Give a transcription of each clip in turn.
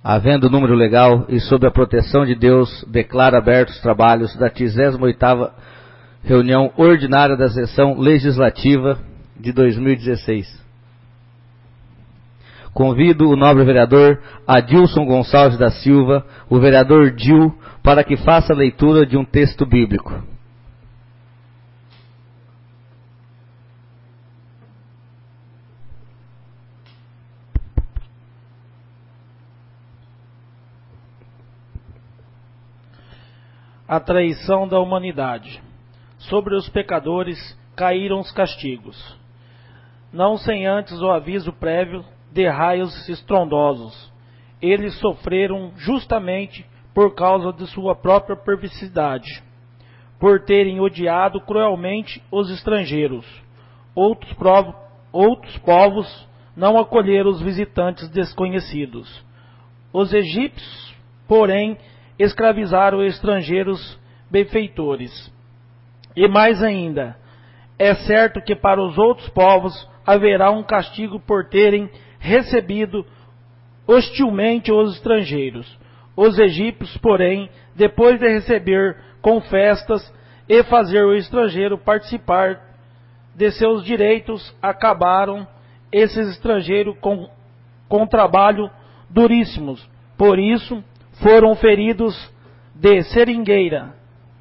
Havendo número legal e sob a proteção de Deus, declaro abertos os trabalhos da 38ª reunião ordinária da sessão legislativa de 2016. Convido o nobre vereador Adilson Gonçalves da Silva, o vereador Dil, para que faça a leitura de um texto bíblico. A traição da humanidade. Sobre os pecadores caíram os castigos, não sem antes o aviso prévio de raios estrondosos. Eles sofreram justamente por causa de sua própria perversidade, por terem odiado cruelmente os estrangeiros. Outros povos não acolheram os visitantes desconhecidos. Os egípcios, porém, escravizaram estrangeiros benfeitores. E mais ainda, é certo que para os outros povos haverá um castigo por terem recebido hostilmente os estrangeiros. Os egípcios, porém, depois de receber com festas e fazer o estrangeiro participar de seus direitos, acabaram esses estrangeiros com trabalho duríssimos. Por isso, foram feridos de seringueira,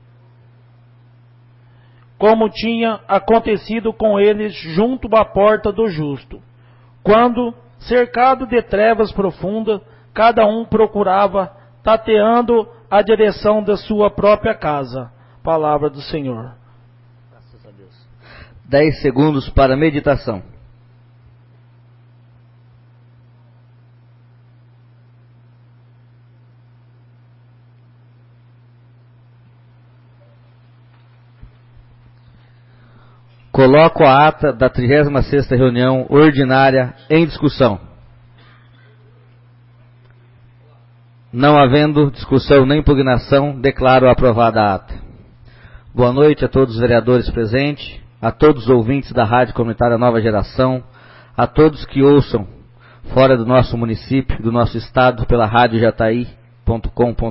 como tinha acontecido com eles junto à porta do justo, quando, cercado de trevas profundas, cada um procurava, tateando a direção da sua própria casa. Palavra do Senhor. Graças a Deus. 10 segundos para meditação. Coloco a ata da 36ª reunião ordinária em discussão. Não havendo discussão nem impugnação, declaro aprovada a ata. Boa noite a todos os vereadores presentes, a todos os ouvintes da Rádio Comunitária Nova Geração, a todos que ouçam fora do nosso município, do nosso estado, pela radiojataí.com.br.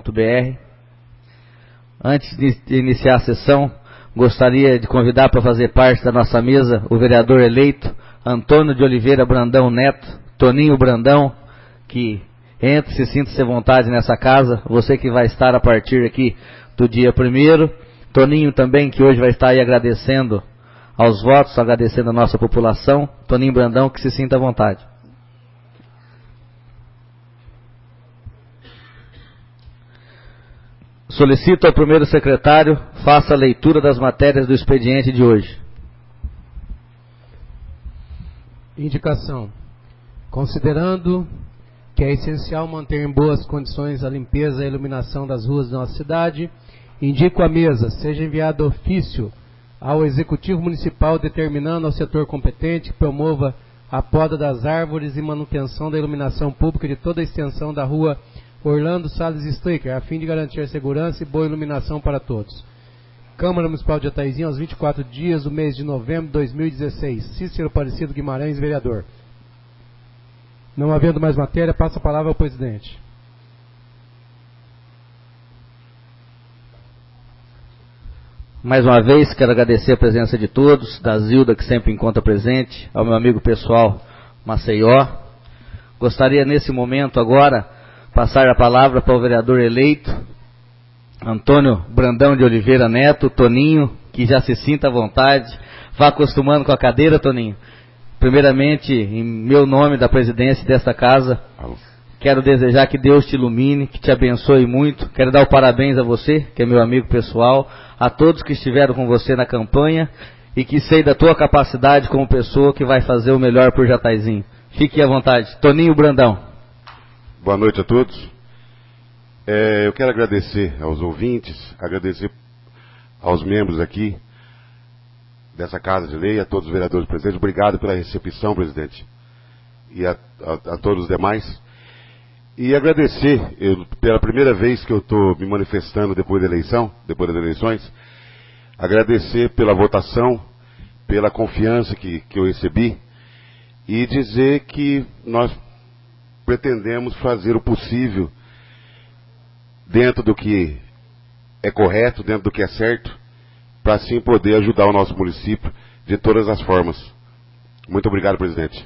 Antes de iniciar a sessão, gostaria de convidar para fazer parte da nossa mesa o vereador eleito Antônio de Oliveira Brandão Neto, Toninho Brandão, que entre, se sinta-se à vontade nessa casa, você que vai estar a partir aqui do dia 1º, Toninho também, que hoje vai estar aí agradecendo aos votos, agradecendo a nossa população. Toninho Brandão, que se sinta à vontade. Solicito ao primeiro secretário, faça a leitura das matérias do expediente de hoje. Indicação. Considerando que é essencial manter em boas condições a limpeza e a iluminação das ruas da nossa cidade, indico à mesa, seja enviado ofício ao Executivo Municipal determinando ao setor competente que promova a poda das árvores e manutenção da iluminação pública de toda a extensão da rua Orlando Salles Stricker, a fim de garantir segurança e boa iluminação para todos. Câmara Municipal de Jataizinho, aos 24 dias do mês de novembro de 2016. Cícero Aparecido Guimarães, vereador. Não havendo mais matéria, passo a palavra ao presidente. Mais uma vez, quero agradecer a presença de todos, da Zilda, que sempre encontra presente, ao meu amigo pessoal Maceió. Gostaria, nesse momento agora, passar a palavra para o vereador eleito, Antônio Brandão de Oliveira Neto, Toninho, que já se sinta à vontade, vá acostumando com a cadeira, Toninho. Primeiramente, em meu nome, da presidência desta casa, quero desejar que Deus te ilumine, que te abençoe muito. Quero dar o parabéns a você, que é meu amigo pessoal, a todos que estiveram com você na campanha, e que sei da tua capacidade como pessoa que vai fazer o melhor por Jataizinho. Fique à vontade. Toninho Brandão. Boa noite a todos. Eu quero agradecer aos ouvintes, agradecer aos membros aqui dessa Casa de Lei, a todos os vereadores presentes. Obrigado pela recepção, presidente, e a todos os demais. E agradecer, pela primeira vez que eu estou me manifestando depois da eleição, depois das eleições, agradecer pela votação, pela confiança que eu recebi, e dizer que nós pretendemos fazer o possível dentro do que é correto, dentro do que é certo, para assim poder ajudar o nosso município de todas as formas. Muito obrigado, presidente.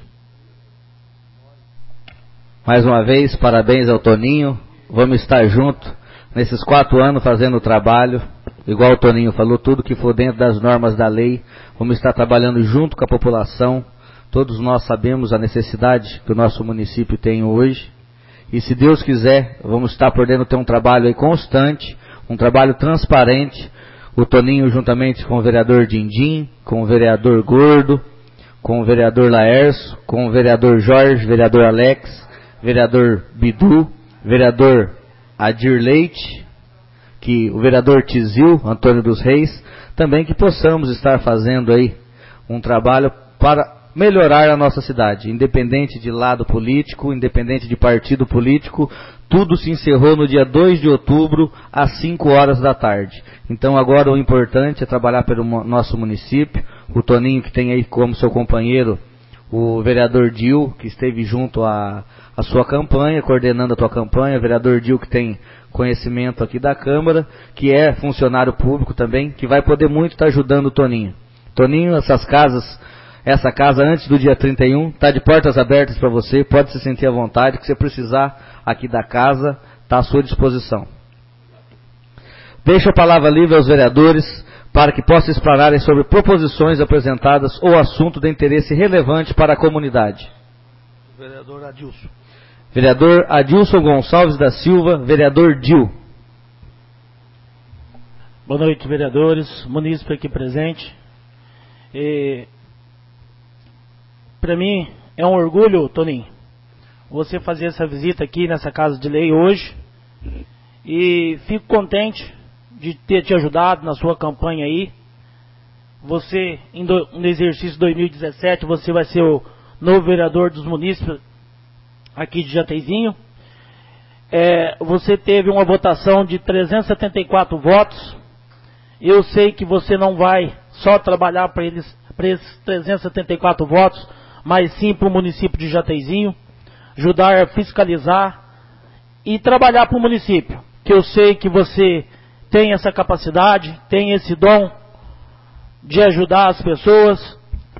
Mais uma vez, parabéns ao Toninho. Vamos estar juntos nesses 4 anos fazendo o trabalho. Igual o Toninho falou, tudo que for dentro das normas da lei. Vamos estar trabalhando junto com a população. Todos nós sabemos a necessidade que o nosso município tem hoje. E se Deus quiser, vamos estar podendo ter um trabalho aí constante, um trabalho transparente. O Toninho juntamente com o vereador Dindim, com o vereador Gordo, com o vereador Laércio, com o vereador Jorge, vereador Alex, vereador Bidu, vereador Adir Leite, que o vereador Tizil, Antônio dos Reis, também que possamos estar fazendo aí um trabalho para melhorar a nossa cidade, independente de lado político, independente de partido político. Tudo se encerrou no dia 2 de outubro, às 5 horas da tarde. Então agora o importante é trabalhar pelo nosso município. O Toninho, que tem aí como seu companheiro o vereador Dil, que esteve junto à sua campanha, coordenando a tua campanha. O vereador Dil, que tem conhecimento aqui da Câmara, que é funcionário público também, que vai poder muito estar ajudando o Toninho. Toninho, essa casa antes do dia 31, está de portas abertas para você, pode se sentir à vontade, que você precisar aqui da casa, está à sua disposição. Deixo a palavra livre aos vereadores, para que possam explanarem sobre proposições apresentadas ou assunto de interesse relevante para a comunidade. Vereador Adilson. Vereador Adilson Gonçalves da Silva, vereador Dil. Boa noite, vereadores, munícipe aqui presente. Para mim é um orgulho, Toninho, você fazer essa visita aqui nessa Casa de Lei hoje. E fico contente de ter te ajudado na sua campanha aí. Você, no exercício 2017, você vai ser o novo vereador dos munícipes aqui de Jateizinho. Você teve uma votação de 374 votos. Eu sei que você não vai só trabalhar para esses 374 votos, mas sim para o município de Jateizinho, ajudar a fiscalizar e trabalhar para o município, que eu sei que você tem essa capacidade, tem esse dom de ajudar as pessoas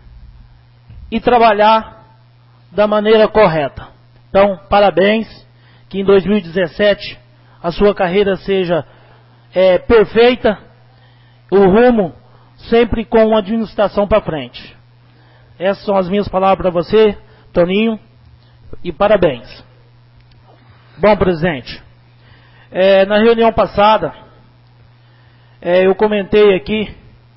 e trabalhar da maneira correta. Então, parabéns, que em 2017 a sua carreira seja perfeita, o rumo sempre com uma administração para frente. Essas são as minhas palavras para você, Toninho, e parabéns. Bom, presidente, na reunião passada, eu comentei aqui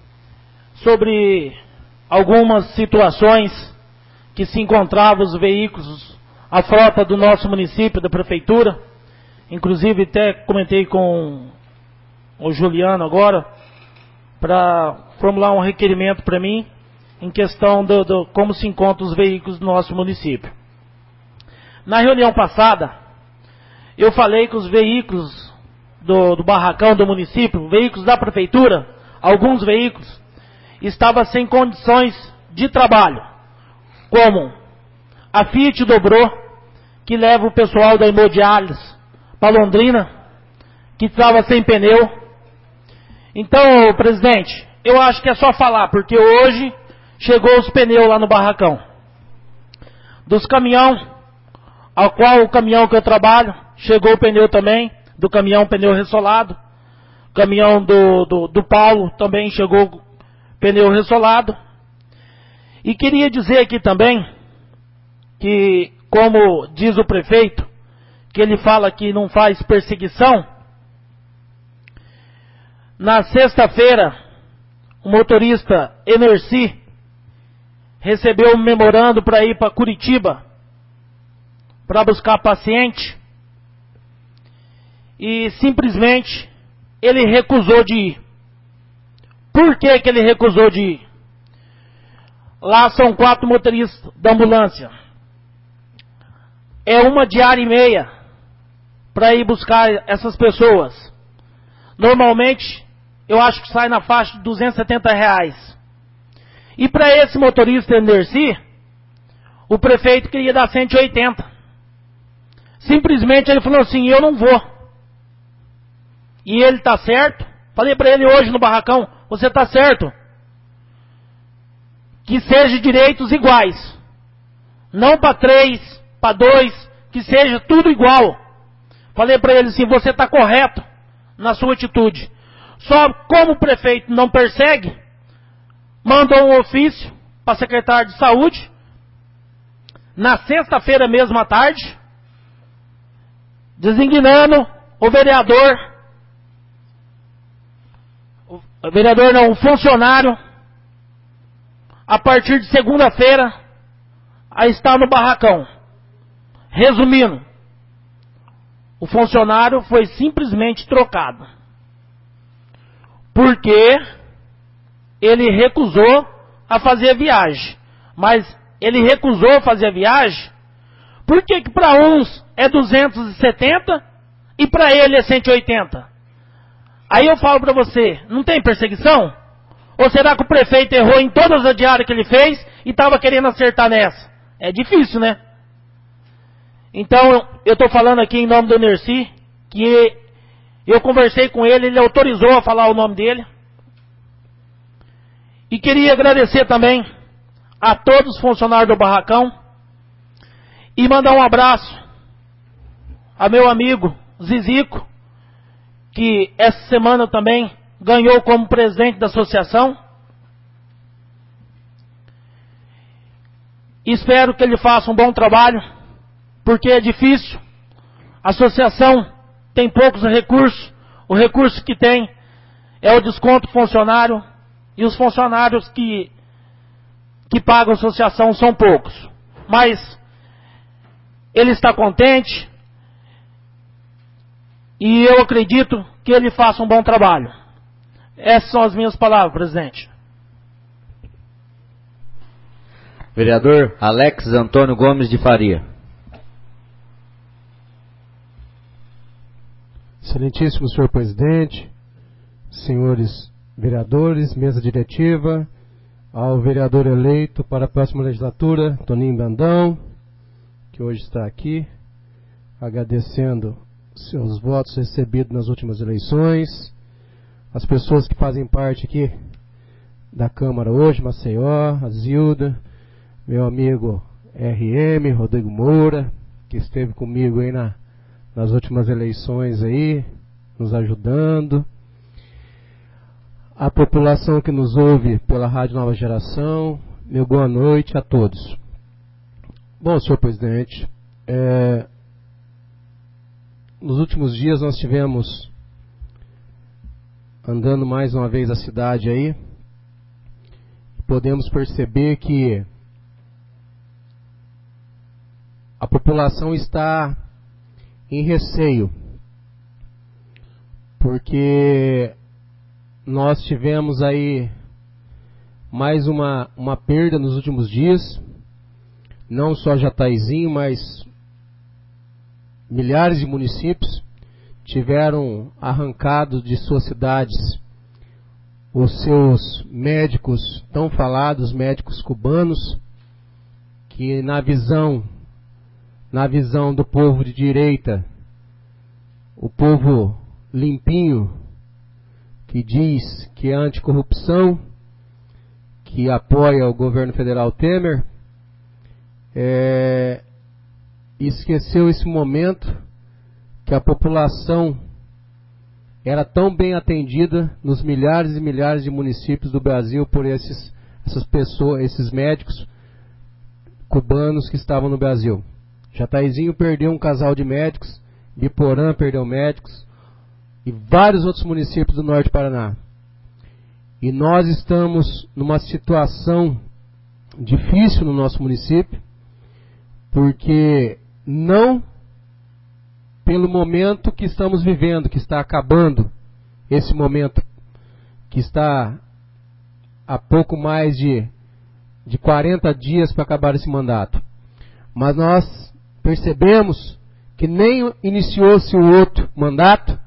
sobre algumas situações que se encontravam os veículos, a frota do nosso município, da prefeitura. Inclusive até comentei com o Juliano agora, para formular um requerimento para mim, em questão do como se encontram os veículos do nosso município. Na reunião passada, eu falei que os veículos do barracão do município, veículos da prefeitura, alguns veículos, estavam sem condições de trabalho, como a Fiat Dobrô, que leva o pessoal da Hemodiálise para Londrina, que estava sem pneu. Então, presidente, eu acho que é só falar, porque hoje chegou os pneus lá no barracão. Dos caminhão, ao qual o caminhão que eu trabalho, chegou o pneu também, do caminhão pneu ressolado. Caminhão do Paulo também chegou pneu ressolado. E queria dizer aqui também, que como diz o prefeito, que ele fala que não faz perseguição. Na sexta-feira, o motorista Enerci recebeu um memorando para ir para Curitiba, para buscar paciente, e simplesmente ele recusou de ir. Por que ele recusou de ir? Lá são 4 motoristas da ambulância. É uma diária e meia para ir buscar essas pessoas. Normalmente, eu acho que sai na faixa de R$270. E para esse motorista Enerci, o prefeito queria dar 180. Simplesmente ele falou assim, eu não vou. E ele está certo. Falei para ele hoje no barracão, você está certo. Que seja direitos iguais. Não para 3, para 2, que seja tudo igual. Falei para ele assim, você está correto na sua atitude. Só como o prefeito não persegue, mandou um ofício para a secretária de saúde, na sexta-feira mesmo à tarde, designando o o funcionário, a partir de segunda-feira, a estar no barracão. Resumindo, o funcionário foi simplesmente trocado. Porque ele recusou a fazer a viagem. Mas ele recusou fazer a viagem, por que para uns é 270 e para ele é 180? Aí eu falo para você, não tem perseguição? Ou será que o prefeito errou em todas as diárias que ele fez e estava querendo acertar nessa? É difícil, né? Então, eu estou falando aqui em nome do Nerci, que eu conversei com ele, ele autorizou a falar o nome dele. E queria agradecer também a todos os funcionários do barracão e mandar um abraço a meu amigo Zizico, que essa semana também ganhou como presidente da associação. Espero que ele faça um bom trabalho, porque é difícil. A associação tem poucos recursos. O recurso que tem é o desconto funcionário, e os funcionários que pagam a associação são poucos. Mas ele está contente e eu acredito que ele faça um bom trabalho. Essas são as minhas palavras, presidente. Vereador Alex Antônio Gomes de Faria. Excelentíssimo senhor presidente, senhores vereadores, mesa diretiva, ao vereador eleito para a próxima legislatura, Toninho Brandão, que hoje está aqui, agradecendo seus votos recebidos nas últimas eleições, as pessoas que fazem parte aqui da Câmara hoje, Maceió, a Zilda, meu amigo RM, Rodrigo Moura, que esteve comigo aí nas últimas eleições aí, nos ajudando, a população que nos ouve pela Rádio Nova Geração, meu boa noite a todos. Bom, senhor presidente, nos últimos dias nós tivemos andando mais uma vez a cidade aí, podemos perceber que a população está em receio, porque nós tivemos aí mais uma perda nos últimos dias, não só Jataizinho, mas milhares de municípios tiveram arrancado de suas cidades os seus médicos tão falados, médicos cubanos, que na visão do povo de direita, o povo limpinho, que diz que é anticorrupção, que apoia o governo federal Temer, esqueceu esse momento que a população era tão bem atendida nos milhares e milhares de municípios do Brasil por essas pessoas, esses médicos cubanos que estavam no Brasil. Jataizinho perdeu um casal de médicos, Biporã perdeu médicos e vários outros municípios do norte do Paraná. E nós estamos numa situação difícil no nosso município, porque não pelo momento que estamos vivendo, que está acabando, esse momento que está a pouco mais de 40 dias para acabar esse mandato. Mas nós percebemos que nem iniciou-se o outro mandato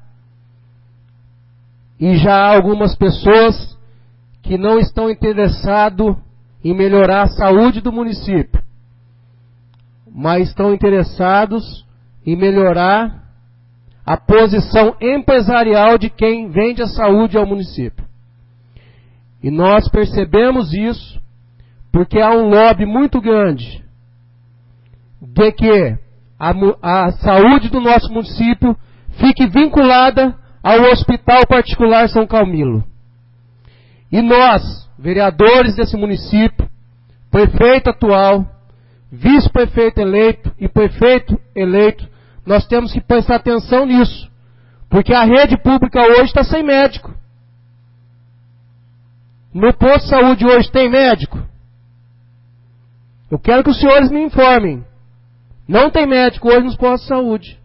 e já há algumas pessoas que não estão interessadas em melhorar a saúde do município, mas estão interessados em melhorar a posição empresarial de quem vende a saúde ao município. E nós percebemos isso porque há um lobby muito grande de que a saúde do nosso município fique vinculada ao Hospital Particular São Camilo. E nós, vereadores desse município, prefeito atual, vice-prefeito eleito e prefeito eleito, nós temos que prestar atenção nisso, porque a rede pública hoje está sem médico. No posto de saúde hoje tem médico? Eu quero que os senhores me informem. Não tem médico hoje nos postos de saúde.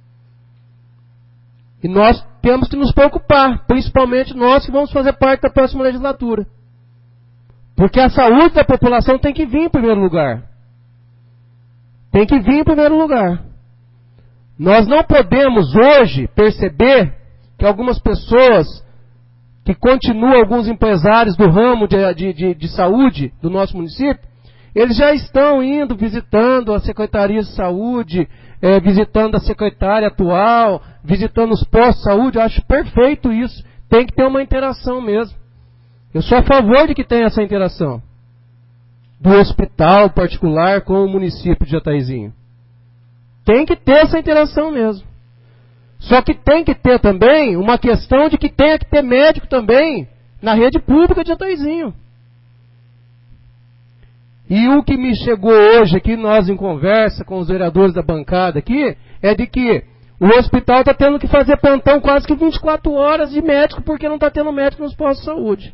E nós temos que nos preocupar, principalmente nós que vamos fazer parte da próxima legislatura. Porque a saúde da população tem que vir em primeiro lugar. Tem que vir em primeiro lugar. Nós não podemos hoje perceber que algumas pessoas, que continuam alguns empresários do ramo de saúde do nosso município, eles já estão indo, visitando a Secretaria de Saúde, visitando a secretária atual, visitando os postos de saúde. Eu acho perfeito isso. Tem que ter uma interação mesmo. Eu sou a favor de que tenha essa interação do hospital particular com o município de Jataizinho. Tem que ter essa interação mesmo. Só que tem que ter também uma questão de que tenha que ter médico também na rede pública de Jataizinho. E o que me chegou hoje aqui, nós em conversa com os vereadores da bancada aqui, é de que o hospital está tendo que fazer plantão quase que 24 horas de médico, porque não está tendo médico nos postos de saúde.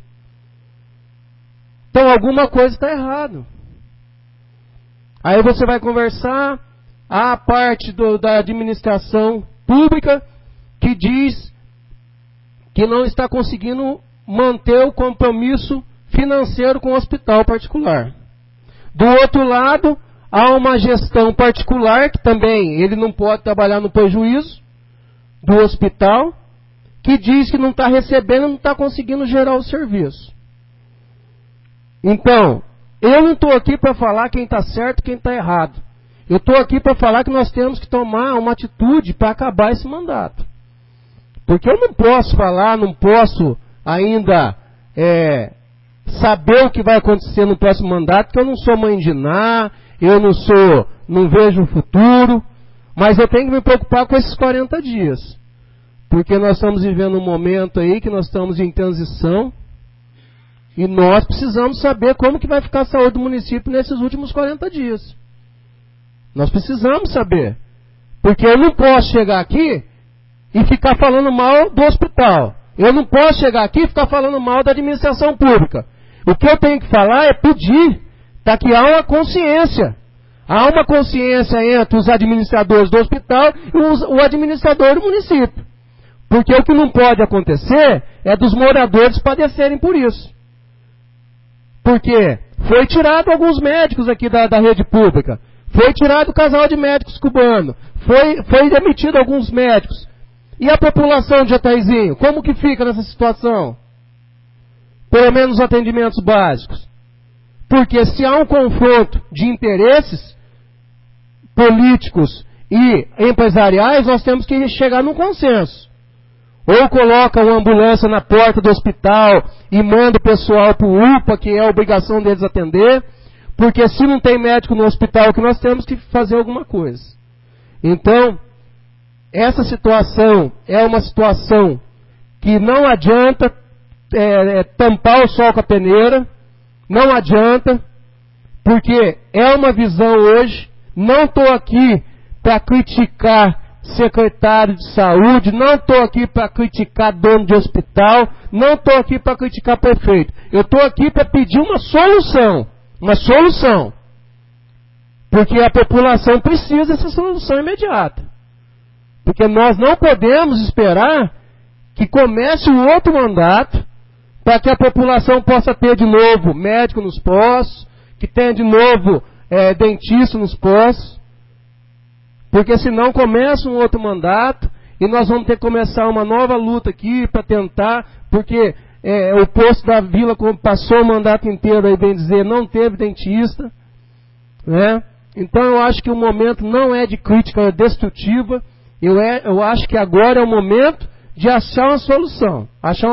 Então alguma coisa está errado. Aí você vai conversar a parte da administração pública que diz que não está conseguindo manter o compromisso financeiro com o hospital particular. Do outro lado, há uma gestão particular, que também ele não pode trabalhar no prejuízo do hospital, que diz que não está recebendo, não está conseguindo gerar o serviço. Então, eu não estou aqui para falar quem está certo e quem está errado. Eu estou aqui para falar que nós temos que tomar uma atitude para acabar esse mandato. Porque eu não posso falar, não posso ainda saber o que vai acontecer no próximo mandato, porque eu não sou mãe de Ná, não vejo o futuro, mas eu tenho que me preocupar com esses 40 dias. Porque nós estamos vivendo um momento aí que nós estamos em transição, e nós precisamos saber como que vai ficar a saúde do município nesses últimos 40 dias. Nós precisamos saber. Porque eu não posso chegar aqui e ficar falando mal do hospital. Eu não posso chegar aqui e ficar falando mal da administração pública. O que eu tenho que falar é pedir para que há uma consciência. Há uma consciência entre os administradores do hospital e o administrador do município. Porque o que não pode acontecer é dos moradores padecerem por isso. Porque foi tirado alguns médicos aqui da rede pública. Foi tirado o casal de médicos cubano. Foi demitido alguns médicos. E a população de Jataizinho? Como que fica nessa situação? Pelo menos os atendimentos básicos. Porque se há um confronto de interesses políticos e empresariais, nós temos que chegar num consenso. Ou coloca uma ambulância na porta do hospital e manda o pessoal para o UPA, que é a obrigação deles atender, porque se não tem médico no hospital, que nós temos que fazer alguma coisa. Então, essa situação é uma situação que não adianta tampar o sol com a peneira, não adianta, porque é uma visão hoje. Não estou aqui para criticar secretário de saúde, não estou aqui para criticar dono de hospital, não estou aqui para criticar prefeito. Eu estou aqui para pedir uma solução. Uma solução. Porque a população precisa dessa solução imediata. Porque nós não podemos esperar que comece um outro mandato para que a população possa ter de novo médico nos postos, que tenha de novo dentista nos postos. Porque senão começa um outro mandato e nós vamos ter que começar uma nova luta aqui para tentar, porque o posto da vila passou o mandato inteiro, aí bem dizer, não teve dentista, né? Então eu acho que o momento não é de crítica destrutiva, eu acho que agora é o momento de achar uma solução.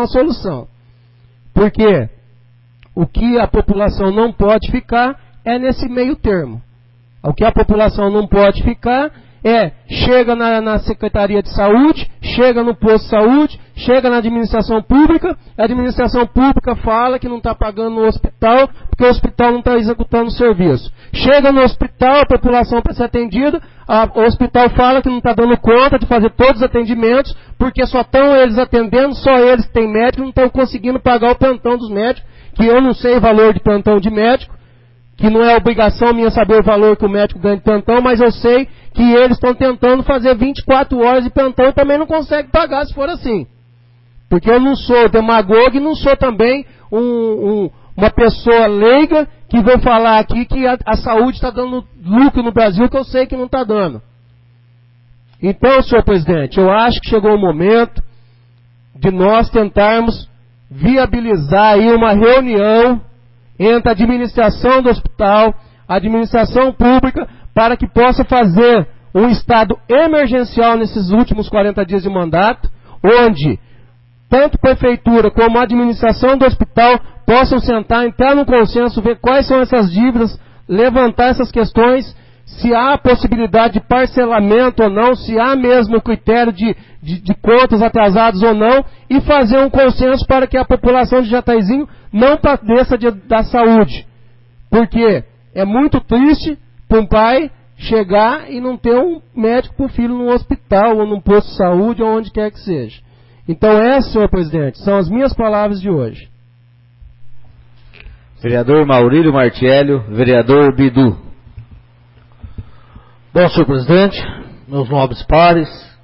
Porque o que a população não pode ficar é nesse meio termo. O que a população não pode ficar chega na Secretaria de Saúde, chega no posto de saúde, chega na administração pública, a administração pública fala que não está pagando no hospital, porque o hospital não está executando o serviço. Chega no hospital, a população para ser atendida, o hospital fala que não está dando conta de fazer todos os atendimentos, porque só estão eles atendendo, só eles que têm médico, não estão conseguindo pagar o plantão dos médicos, que eu não sei o valor de plantão de médico, que não é obrigação minha saber o valor que o médico ganha de plantão, mas eu sei que eles estão tentando fazer 24 horas de plantão e também não conseguem pagar se for assim. Porque eu não sou demagogo e não sou também uma pessoa leiga que vou falar aqui que a saúde está dando lucro no Brasil, que eu sei que não está dando. Então, senhor presidente, eu acho que chegou o momento de nós tentarmos viabilizar aí uma reunião entre a administração do hospital, a administração pública, para que possa fazer um estado emergencial nesses últimos 40 dias de mandato, onde tanto a prefeitura como a administração do hospital possam sentar, entrar num consenso, ver quais são essas dívidas, levantar essas questões, se há possibilidade de parcelamento ou não, se há mesmo o critério de contas atrasadas ou não, e fazer um consenso para que a população de Jataizinho não padeça da saúde. Porque é muito triste para um pai chegar e não ter um médico para o filho num hospital, ou num posto de saúde, ou onde quer que seja. Então essas, senhor presidente, são as minhas palavras de hoje. Vereador Maurílio Martiello, vereador Bidu. Bom, senhor presidente, meus nobres pares,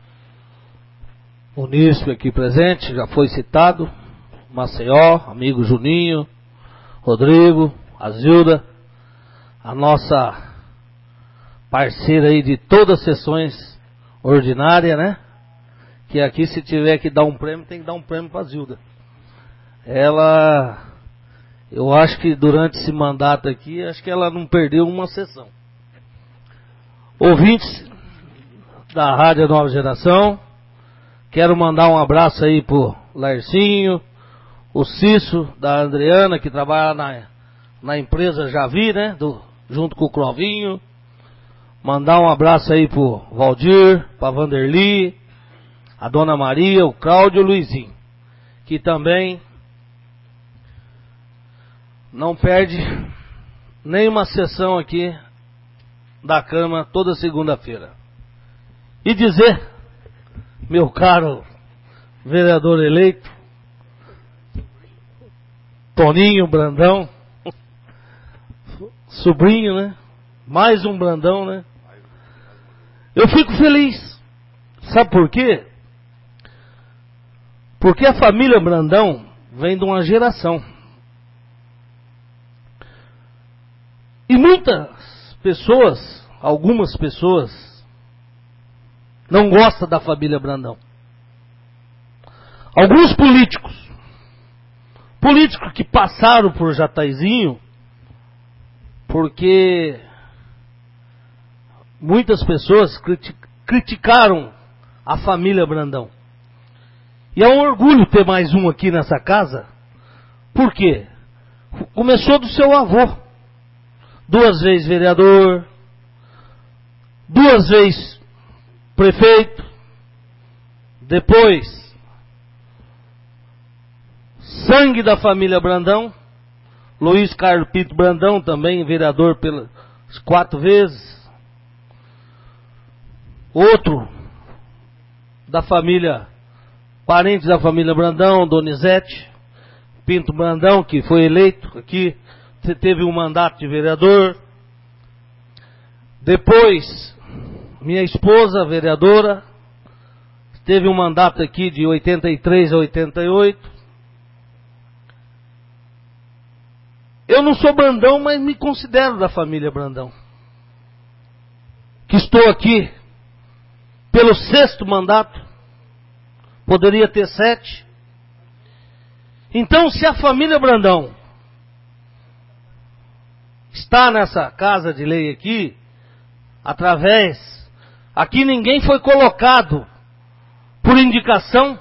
o munícipe aqui presente, já foi citado, Maceió, amigo Juninho, Rodrigo, a Zilda, a nossa parceira aí de todas as sessões ordinárias, né? Que aqui, se tiver que dar um prêmio, tem que dar um prêmio para a Zilda. Ela, eu acho que durante esse mandato aqui, acho que ela não perdeu uma sessão. Ouvintes da Rádio Nova Geração, quero mandar um abraço aí pro Larcinho, o Cício, da Adriana, que trabalha na empresa Javi, né, junto com o Clovinho. Mandar um abraço aí pro Valdir, pra Vanderli, a Dona Maria, o Cláudio e o Luizinho, que também não perde nenhuma sessão aqui da Câmara toda segunda-feira. E dizer, meu caro vereador eleito, Toninho Brandão, sobrinho, né? Mais um Brandão, né? Eu fico feliz. Sabe por quê? Porque a família Brandão vem de uma geração. E muitas pessoas, algumas pessoas, não gostam da família Brandão. Alguns políticos que passaram por Jataizinho, porque muitas pessoas criticaram a família Brandão. E é um orgulho ter mais um aqui nessa casa. Por quê? Começou do seu avô. 2 vezes vereador, 2 vezes prefeito, depois sangue da família Brandão, Luiz Carlos Pinto Brandão, também vereador pelas 4 vezes. Outro da família, parente da família Brandão, Donizete Pinto Brandão, que foi eleito aqui, teve um mandato de vereador. Depois, minha esposa, vereadora, teve um mandato aqui de 83 a 88. Eu não sou Brandão, mas me considero da família Brandão. Que estou aqui pelo 6º mandato. Poderia ter 7. Então, se a família Brandão está nessa casa de lei aqui, através... Aqui ninguém foi colocado por indicação.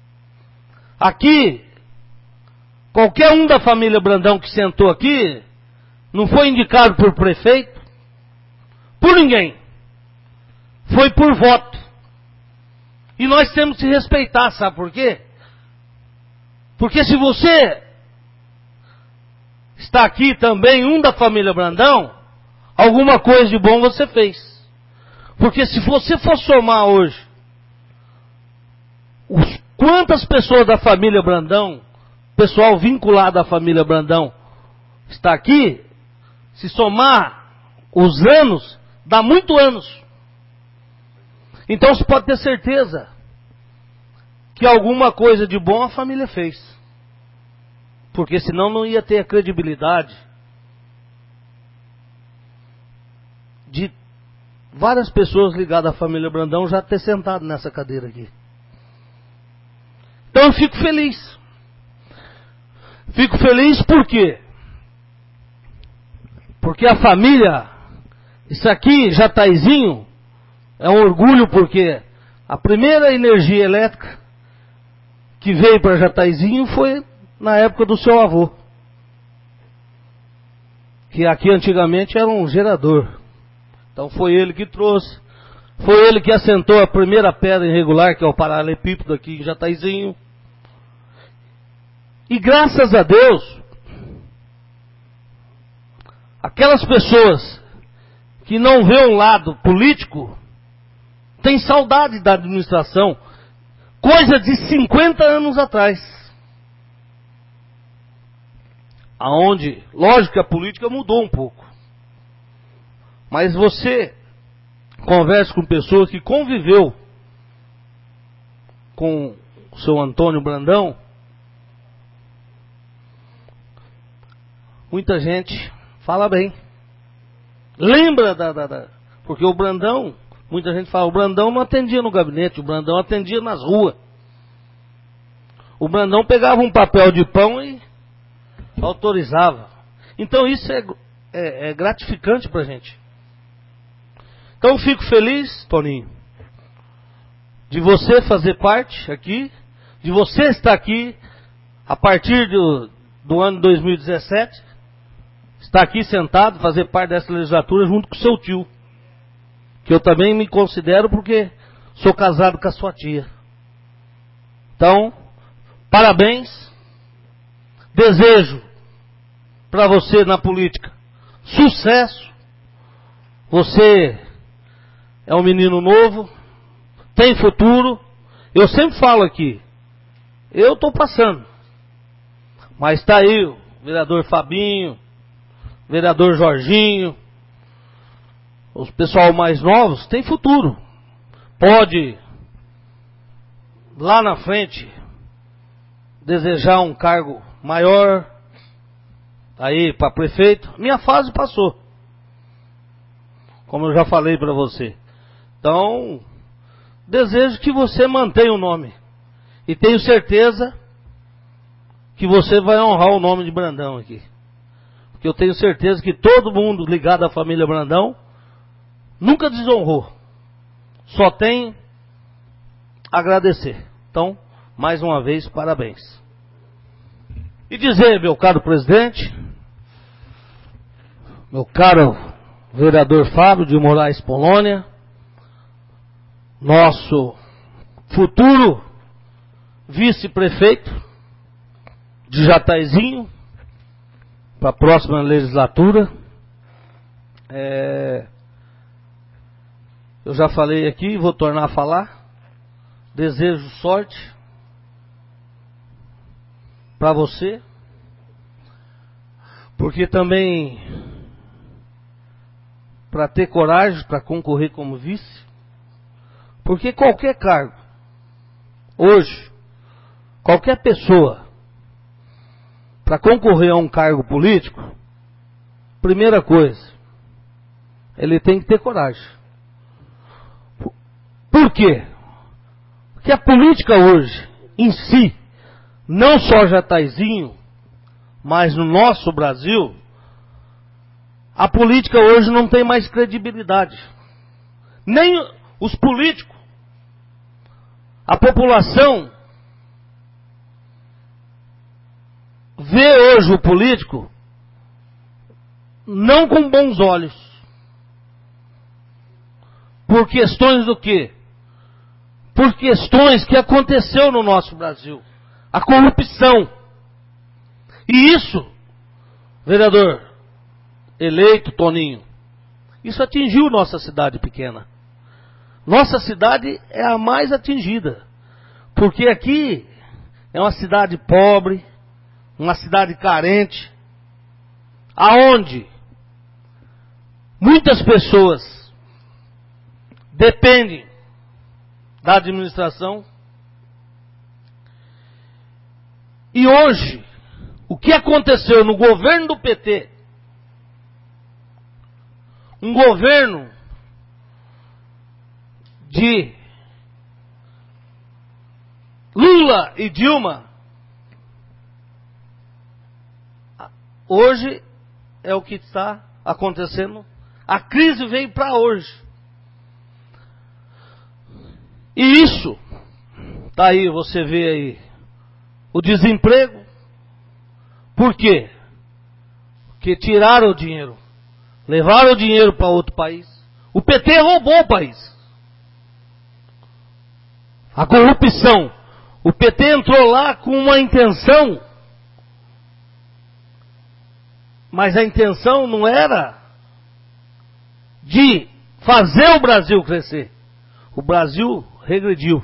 Aqui, qualquer um da família Brandão que sentou aqui, não foi indicado por prefeito, por ninguém. Foi por voto. E nós temos que respeitar, sabe por quê? Porque se você está aqui também, um da família Brandão, alguma coisa de bom você fez. Porque se você for somar hoje, quantas pessoas da família Brandão, pessoal vinculado à família Brandão, está aqui, se somar os anos, dá muito anos. Então você pode ter certeza que alguma coisa de bom a família fez. Porque senão não ia ter a credibilidade de várias pessoas ligadas à família Brandão já ter sentado nessa cadeira aqui. Então eu fico feliz. Fico feliz por quê? Porque a família, isso aqui, Jataizinho, é um orgulho porque a primeira energia elétrica que veio para Jataizinho foi na época do seu avô. Que aqui antigamente era um gerador. Então foi ele que trouxe. Foi ele que assentou a primeira pedra irregular, que é o paralelepípedo aqui em Jataizinho. E graças a Deus, aquelas pessoas que não vê um lado político, têm saudade da administração, coisa de 50 anos atrás. Aonde, lógico que a política mudou um pouco. Mas você conversa com pessoas que conviveu com o seu Antônio Brandão, muita gente fala bem. Lembra porque o Brandão, muita gente fala, o Brandão não atendia no gabinete, o Brandão atendia nas ruas. O Brandão pegava um papel de pão e autorizava. Então isso é gratificante pra gente. Então eu fico feliz, Toninho, de você fazer parte aqui, de você estar aqui a partir do ano 2017, estar aqui sentado, fazer parte dessa legislatura junto com o seu tio, que eu também me considero porque sou casado com a sua tia. Então, parabéns, desejo para você na política sucesso. Você é um menino novo, tem futuro. Eu sempre falo aqui, eu estou passando, mas está aí o vereador Fabinho, vereador Jorginho, os pessoal mais novos tem futuro. Pode lá na frente desejar um cargo maior aí para prefeito. Minha fase passou, como eu já falei para você. Então, desejo que você mantenha o nome. E tenho certeza que você vai honrar o nome de Brandão aqui. Porque eu tenho certeza que todo mundo ligado à família Brandão nunca desonrou. Só tem a agradecer. Então, mais uma vez, parabéns. E dizer, meu caro presidente, meu caro vereador Fábio de Moraes Polônia, nosso futuro vice-prefeito de Jataizinho para a próxima legislatura. Eu já falei aqui, vou tornar a falar. Desejo sorte para você, porque também para ter coragem para concorrer como vice. Porque qualquer cargo, hoje, qualquer pessoa, para concorrer a um cargo político, primeira coisa, ele tem que ter coragem. Por quê? Porque a política hoje, em si, não só Jataizinho, mas no nosso Brasil, a política hoje não tem mais credibilidade. Nem os políticos, a população vê hoje o político não com bons olhos. Por questões do quê? Por questões que aconteceu no nosso Brasil. A corrupção. E isso, vereador eleito Toninho, isso atingiu nossa cidade pequena. Nossa cidade é a mais atingida. Porque aqui é uma cidade pobre, uma cidade carente, aonde muitas pessoas dependem da administração. E hoje, o que aconteceu no governo do PT, um governo de Lula e Dilma, hoje é o que está acontecendo. A crise veio para hoje. E isso, tá aí, você vê aí, o desemprego. Por quê? Porque tiraram o dinheiro, levaram o dinheiro para outro país. O PT roubou o país. A corrupção. O PT entrou lá com uma intenção, mas a intenção não era de fazer o Brasil crescer. O Brasil regrediu.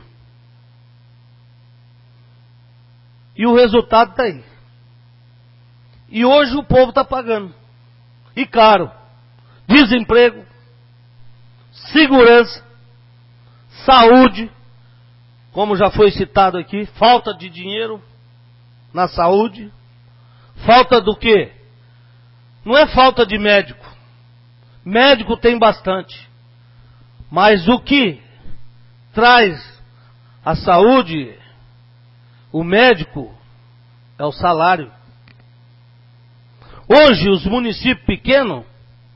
E o resultado está aí. E hoje o povo está pagando. E caro. Desemprego, segurança, saúde, como já foi citado aqui, falta de dinheiro na saúde. Falta do quê? Não é falta de médico. Médico tem bastante. Mas o que traz a saúde, o médico, é o salário. Hoje, os municípios pequenos,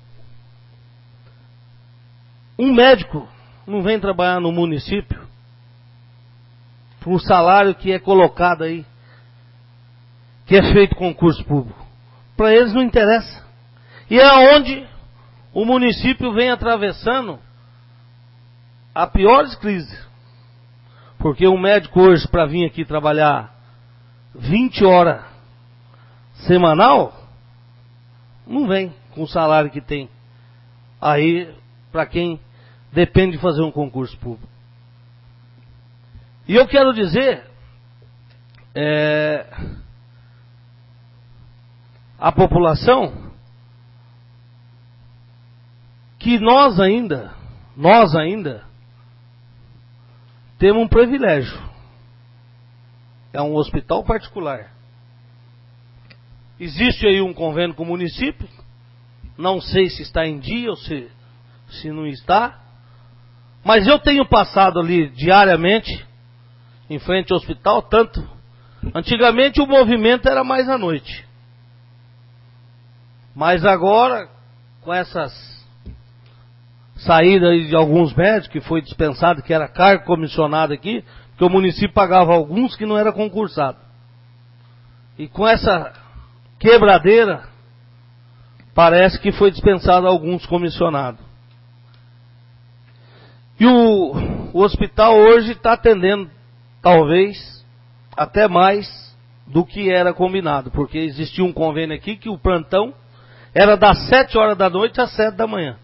um médico não vem trabalhar no município por um salário que é colocado aí, que é feito concurso público. Para eles não interessa. E é onde o município vem atravessando a piores crises. Porque um médico hoje, para vir aqui trabalhar 20 horas semanal, não vem com o salário que tem aí para quem depende de fazer um concurso público. E eu quero dizer, a população, que nós ainda temos um privilégio. É um hospital particular. Existe aí um convênio com o município. Não sei se está em dia ou se não está. Mas eu tenho passado ali diariamente em frente ao hospital, tanto. Antigamente o movimento era mais à noite. Mas agora, com essas saídas de alguns médicos, que foi dispensado, que era cargo comissionado aqui, porque o município pagava alguns que não era concursado. E com essa quebradeira, parece que foi dispensado alguns comissionados. E o hospital hoje está atendendo, talvez, até mais do que era combinado, porque existia um convênio aqui que o plantão era das 7 horas da noite às 7 da manhã.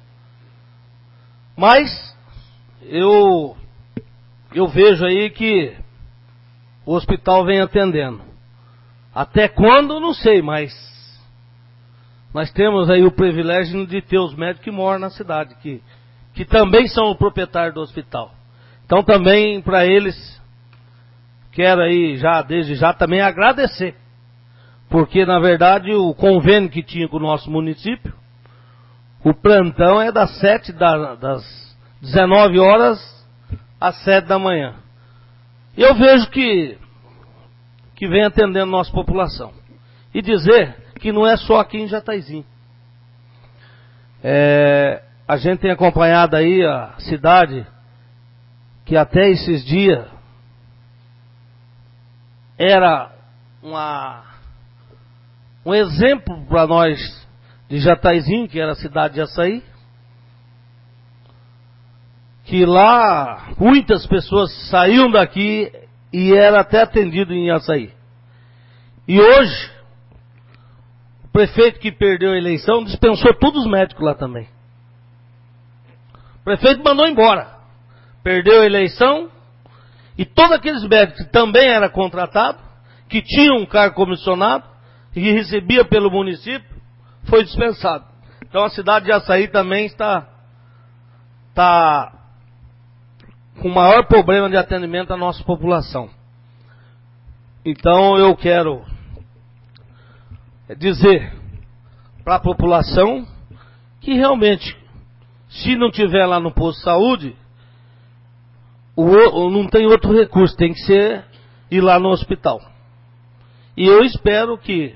Mas eu vejo aí que o hospital vem atendendo. Até quando, não sei, mas nós temos aí o privilégio de ter os médicos que moram na cidade, que também são o proprietário do hospital. Então também para eles quero aí desde já também agradecer. Porque na verdade o convênio que tinha com o nosso município, o plantão é das 19 horas às 7 da manhã. E eu vejo que vem atendendo nossa população. E dizer que não é só aqui em Jataizinho. a gente tem acompanhado aí a cidade, que até esses dias era um exemplo para nós de Jataizinho, que era a cidade de Açaí, que lá muitas pessoas saíam daqui e era até atendido em Açaí. E hoje, o prefeito que perdeu a eleição dispensou todos os médicos lá também. O prefeito mandou embora. Perdeu a eleição e todos aqueles médicos que também eram contratados, que tinham um cargo comissionado e que recebia pelo município, foi dispensado. Então a cidade de Açaí também está com o maior problema de atendimento à nossa população. Então eu quero dizer para a população que realmente, se não tiver lá no posto de saúde, não tem outro recurso, tem que ser ir lá no hospital. E eu espero que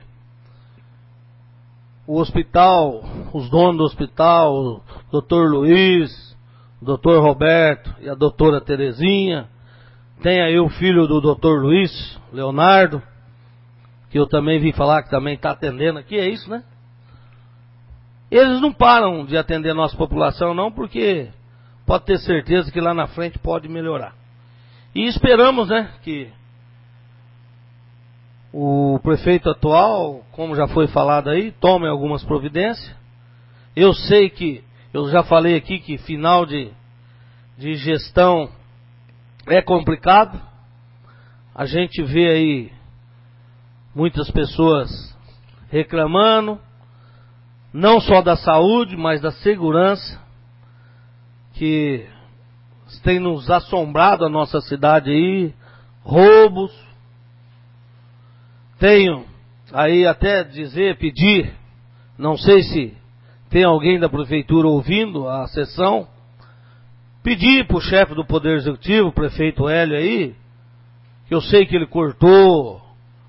o hospital, os donos do hospital, o Dr. Luiz, o Dr. Roberto e a doutora Terezinha, tem aí o filho do Dr. Luiz, Leonardo, que eu também vim falar que também está atendendo aqui, é isso, né? Eles não param de atender a nossa população não, porque pode ter certeza que lá na frente pode melhorar. E esperamos, né, que o prefeito atual, como já foi falado aí, tome algumas providências. Eu sei que, eu já falei aqui que final de gestão é complicado. A gente vê aí muitas pessoas reclamando, não só da saúde, mas da segurança, que tem nos assombrado a nossa cidade aí, roubos. Tenho aí até pedir, não sei se tem alguém da prefeitura ouvindo a sessão, pedir para o chefe do Poder Executivo, o prefeito Hélio aí, que eu sei que ele cortou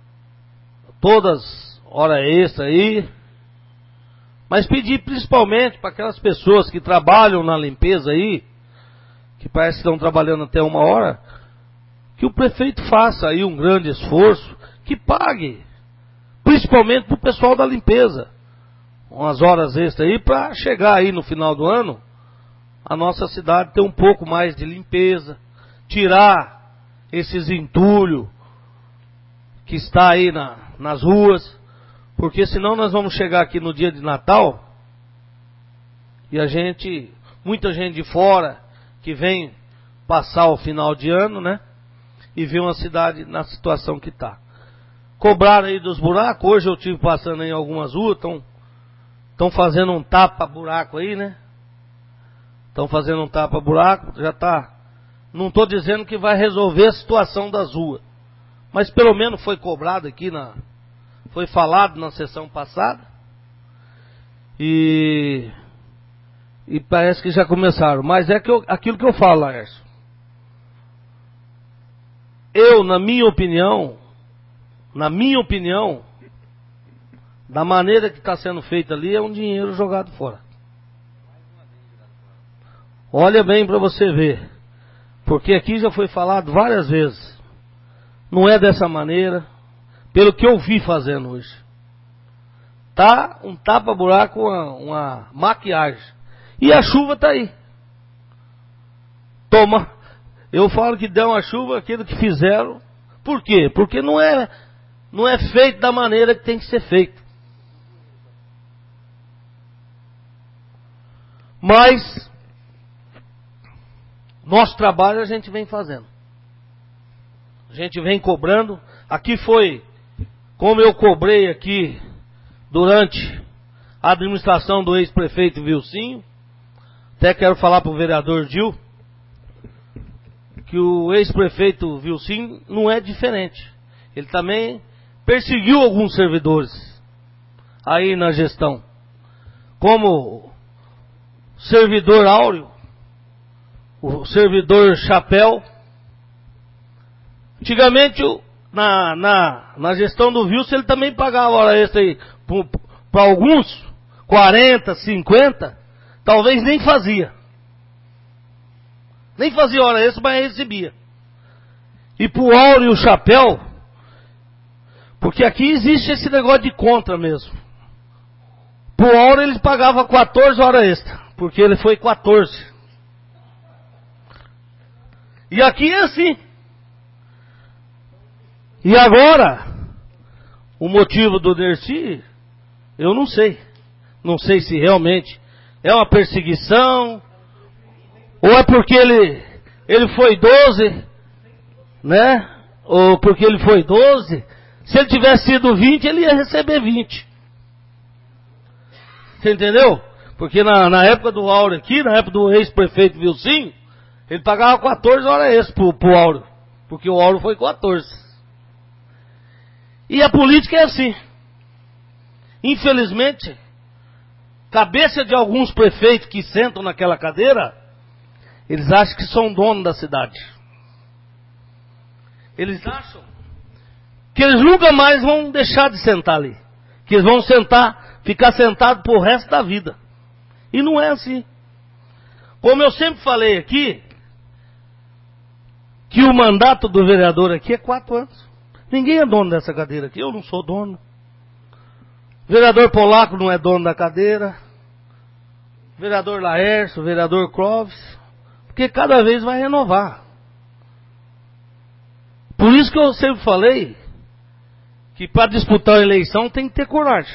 todas hora extra aí, mas pedir principalmente para aquelas pessoas que trabalham na limpeza aí, que parece que estão trabalhando até 1 hora, que o prefeito faça aí um grande esforço, que pague, principalmente para o pessoal da limpeza, umas horas extras aí, para chegar aí no final do ano, a nossa cidade ter um pouco mais de limpeza, tirar esses entulhos que está aí nas ruas, porque senão nós vamos chegar aqui no dia de Natal e muita gente de fora que vem passar o final de ano, né? E vê uma cidade na situação que está. Cobraram aí dos buracos, hoje eu estive passando aí em algumas ruas, estão fazendo um tapa-buraco aí, né? Estão fazendo um tapa-buraco, já está. Não estou dizendo que vai resolver a situação das ruas, mas pelo menos foi cobrado aqui, foi falado na sessão passada, e parece que já começaram. Mas é aquilo que eu falo, Laércio. Na minha opinião, da maneira que está sendo feita ali, é um dinheiro jogado fora. Olha bem para você ver, porque aqui já foi falado várias vezes. Não é dessa maneira, pelo que eu vi fazendo hoje. Tá um tapa-buraco, uma maquiagem. E a chuva tá aí. Eu falo que deu uma chuva, aquilo que fizeram. Por quê? Porque não é feito da maneira que tem que ser feito. Mas nosso trabalho a gente vem fazendo. A gente vem cobrando. Aqui foi como eu cobrei aqui durante a administração do ex-prefeito Vilcinho. Até quero falar para o vereador Gil que o ex-prefeito Vilcinho não é diferente. Ele também perseguiu alguns servidores aí na gestão, como o servidor Áureo, o servidor Chapéu. Antigamente, na gestão do Vilson, ele também pagava hora extra aí para alguns, 40, 50, talvez nem fazia. Nem fazia hora extra, mas recebia. E pro Áureo e o Chapéu, porque aqui existe esse negócio de contra mesmo. Pro Áureo ele pagava 14 horas extra, porque ele foi 14. E aqui é assim. E agora, o motivo do Dercy, eu não sei. Não sei se realmente é uma perseguição, ou é porque ele foi 12, né? Ou porque ele foi 12. Se ele tivesse sido 20, ele ia receber 20. Você entendeu? Porque na época do Áureo aqui, na época do ex-prefeito Vilcinho, ele pagava 14 horas extra pro Áureo. Porque o Áureo foi 14. E a política é assim. Infelizmente, cabeça de alguns prefeitos que sentam naquela cadeira, eles acham que são donos da cidade. Eles acham que eles nunca mais vão deixar de sentar ali. Que eles vão ficar sentados pro resto da vida. E não é assim. Como eu sempre falei aqui, que o mandato do vereador aqui é 4 anos. Ninguém é dono dessa cadeira aqui, eu não sou dono. Vereador Polaco não é dono da cadeira. Vereador Laércio, vereador Clóvis. Porque cada vez vai renovar. Por isso que eu sempre falei que para disputar a eleição tem que ter coragem.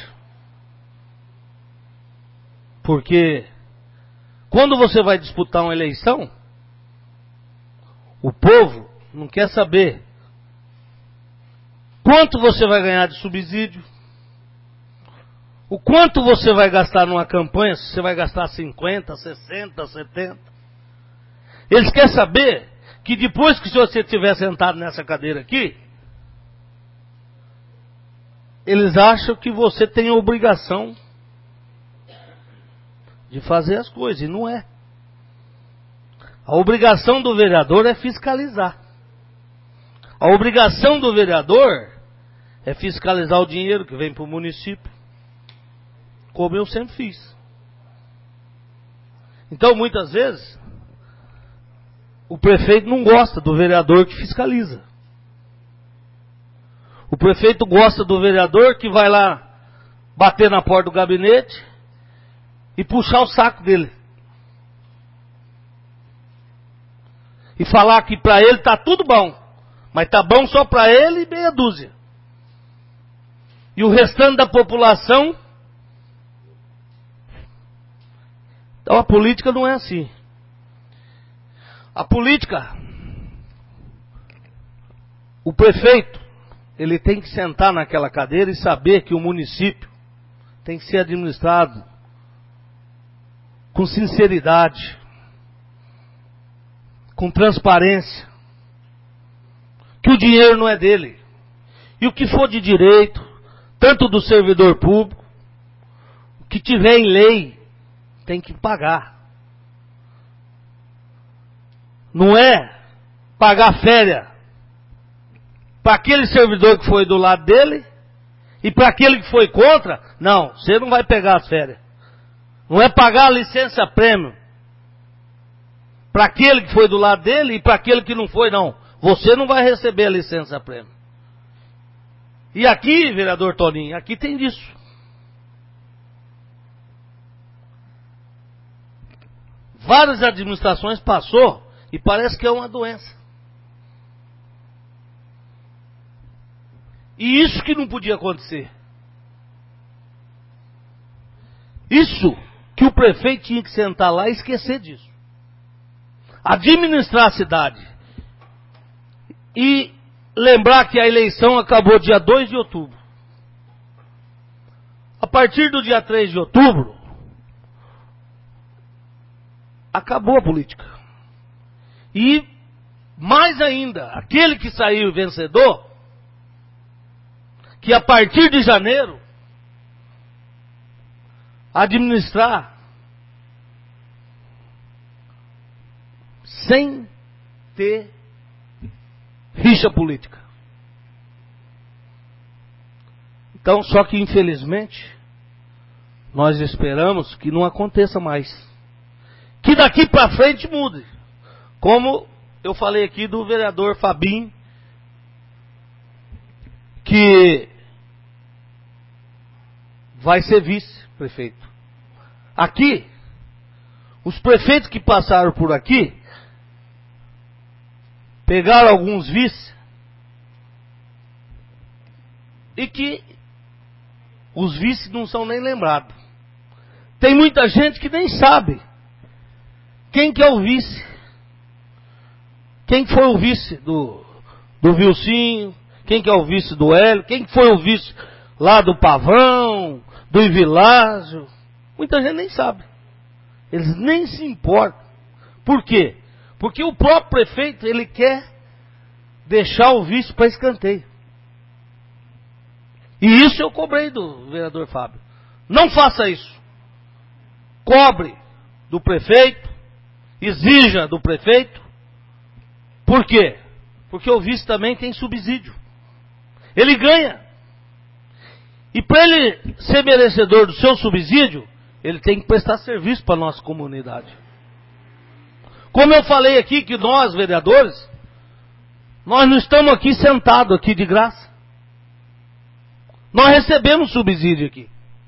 Porque quando você vai disputar uma eleição, o povo não quer saber quanto você vai ganhar de subsídio, o quanto você vai gastar numa campanha, se você vai gastar 50, 60, 70. Eles querem saber que depois que você estiver sentado nessa cadeira aqui, eles acham que você tem a obrigação de fazer as coisas, e não é. A obrigação do vereador é fiscalizar. A obrigação do vereador é fiscalizar o dinheiro que vem para o município, como eu sempre fiz. Então, muitas vezes, o prefeito não gosta do vereador que fiscaliza. O prefeito gosta do vereador que vai lá bater na porta do gabinete e puxar o saco dele. E falar que para ele tá tudo bom, mas tá bom só para ele e meia dúzia. E o restante da população... Então a política não é assim. A política, o prefeito, ele tem que sentar naquela cadeira e saber que o município tem que ser administrado com sinceridade, com transparência, que o dinheiro não é dele. E o que for de direito, tanto do servidor público, o que tiver em lei, tem que pagar. Não é pagar férias para aquele servidor que foi do lado dele e para aquele que foi contra. Não, você não vai pegar as férias. Não é pagar a licença prêmio para aquele que foi do lado dele e para aquele que não foi, não. Você não vai receber a licença prêmio. E aqui, vereador Toninho, aqui tem disso. Várias administrações passou e parece que é uma doença. E isso que não podia acontecer. Isso que o prefeito tinha que sentar lá e esquecer disso. Administrar a cidade. E lembrar que a eleição acabou dia 2 de outubro. A partir do dia 3 de outubro, acabou a política. E, mais ainda, aquele que saiu vencedor, que a partir de janeiro, administrar sem ter rixa política. Então, só que infelizmente, nós esperamos que não aconteça mais. que daqui para frente mude. Como eu falei aqui do vereador Fabinho, que vai ser vice-prefeito. Aqui, os prefeitos que passaram por aqui, pegaram alguns vice, e que os vice não são nem lembrados. Tem muita gente que nem sabe quem que é o vice. Quem foi o vice do Vilcinho, quem que é o vice do Hélio, quem foi o vice lá do Pavão, do Ivilásio. Muita gente nem sabe. Eles nem se importam. Por quê? Porque o próprio prefeito, ele quer deixar o vice para escanteio. E isso eu cobrei do vereador Fábio. Não faça isso. Cobre do prefeito, exija do prefeito. Por quê? Porque o vice também tem subsídio. Ele ganha. E para ele ser merecedor do seu subsídio, ele tem que prestar serviço para a nossa comunidade. Como eu falei aqui, que nós, vereadores, nós não estamos aqui sentados aqui de graça. Nós recebemos subsídio aqui.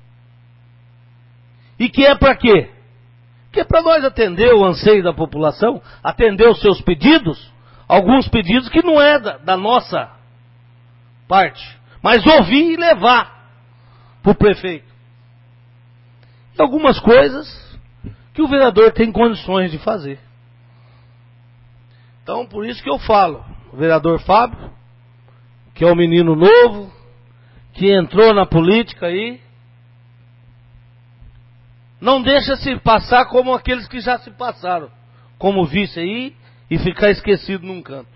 E que é para quê? Que é para nós atender o anseio da população, atender os seus pedidos, alguns pedidos que não é da nossa parte, mas ouvir e levar para o prefeito. E algumas coisas que o vereador tem condições de fazer. Então, por isso que eu falo, o vereador Fábio, que é um menino novo, que entrou na política aí, não deixa se passar como aqueles que já se passaram, como vice aí, e ficar esquecido num canto.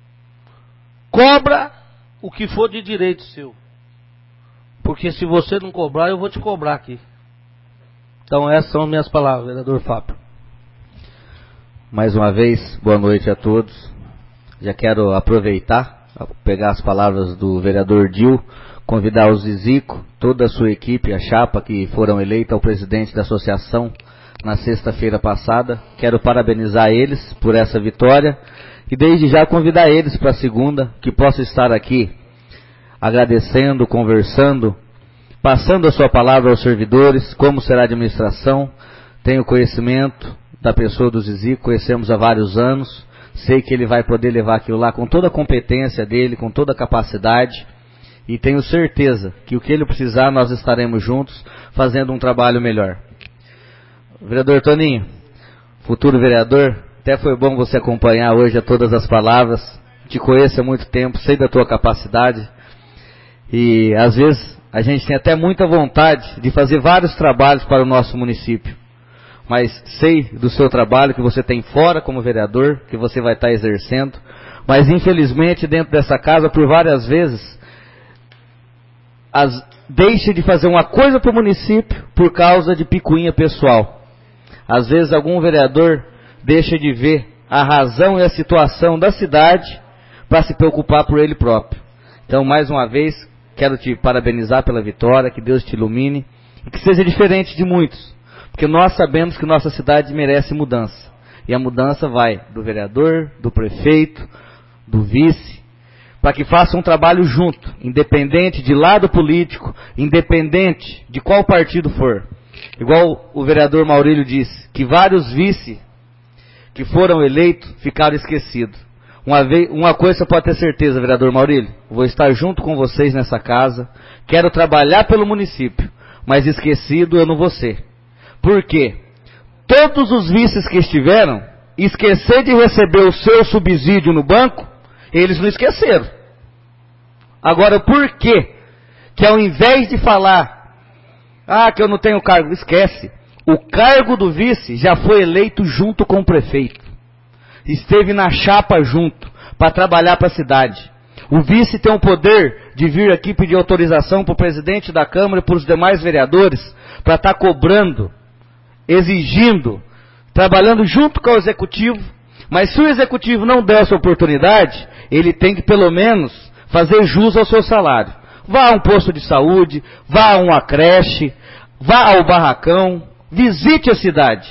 Cobra o que for de direito seu. Porque se você não cobrar, eu vou te cobrar aqui. Então essas são minhas palavras, vereador Fábio. Mais uma vez, boa noite a todos. Já quero aproveitar, pegar as palavras do vereador Dil, convidar o Zizico, toda a sua equipe, a chapa que foram eleitos ao presidente da associação na sexta-feira passada. Quero parabenizar eles por essa vitória e desde já convidar eles para a segunda, que possa estar aqui agradecendo, conversando, passando a sua palavra aos servidores, como será a administração. Tenho conhecimento da pessoa do Zizico, conhecemos há vários anos, sei que ele vai poder levar aquilo lá com toda a competência dele, com toda a capacidade, e tenho certeza que o que ele precisar nós estaremos juntos fazendo um trabalho melhor. Vereador Toninho, futuro vereador, até foi bom você acompanhar hoje todas as palavras, te conheço há muito tempo, sei da tua capacidade, e às vezes a gente tem até muita vontade de fazer vários trabalhos para o nosso município, mas sei do seu trabalho que você tem fora como vereador, que você vai estar exercendo, mas infelizmente dentro dessa casa por várias vezes deixe de fazer uma coisa para o município por causa de picuinha pessoal. Às vezes algum vereador deixa de ver a razão e a situação da cidade para se preocupar por ele próprio. Então, mais uma vez, quero te parabenizar pela vitória, que Deus te ilumine e que seja diferente de muitos, porque nós sabemos que nossa cidade merece mudança. E a mudança vai do vereador, do prefeito, do vice, para que façam um trabalho junto, independente de lado político, independente de qual partido for. Igual o vereador Maurílio disse, que vários vice que foram eleitos ficaram esquecidos. Uma coisa você pode ter certeza, vereador Maurílio, vou estar junto com vocês nessa casa, quero trabalhar pelo município, mas esquecido eu não vou ser. Por quê? Todos os vices que estiveram, esquecer de receber o seu subsídio no banco, eles não esqueceram. Agora, por quê? Que ao invés de falar, que eu não tenho cargo, esquece. O cargo do vice já foi eleito junto com o prefeito. Esteve na chapa junto, para trabalhar para a cidade. O vice tem o poder de vir aqui pedir autorização para o presidente da Câmara e para os demais vereadores, para estar cobrando, exigindo, trabalhando junto com o executivo. Mas se o executivo não der essa oportunidade, ele tem que pelo menos fazer jus ao seu salário. Vá a um posto de saúde, vá a uma creche, vá ao barracão, visite a cidade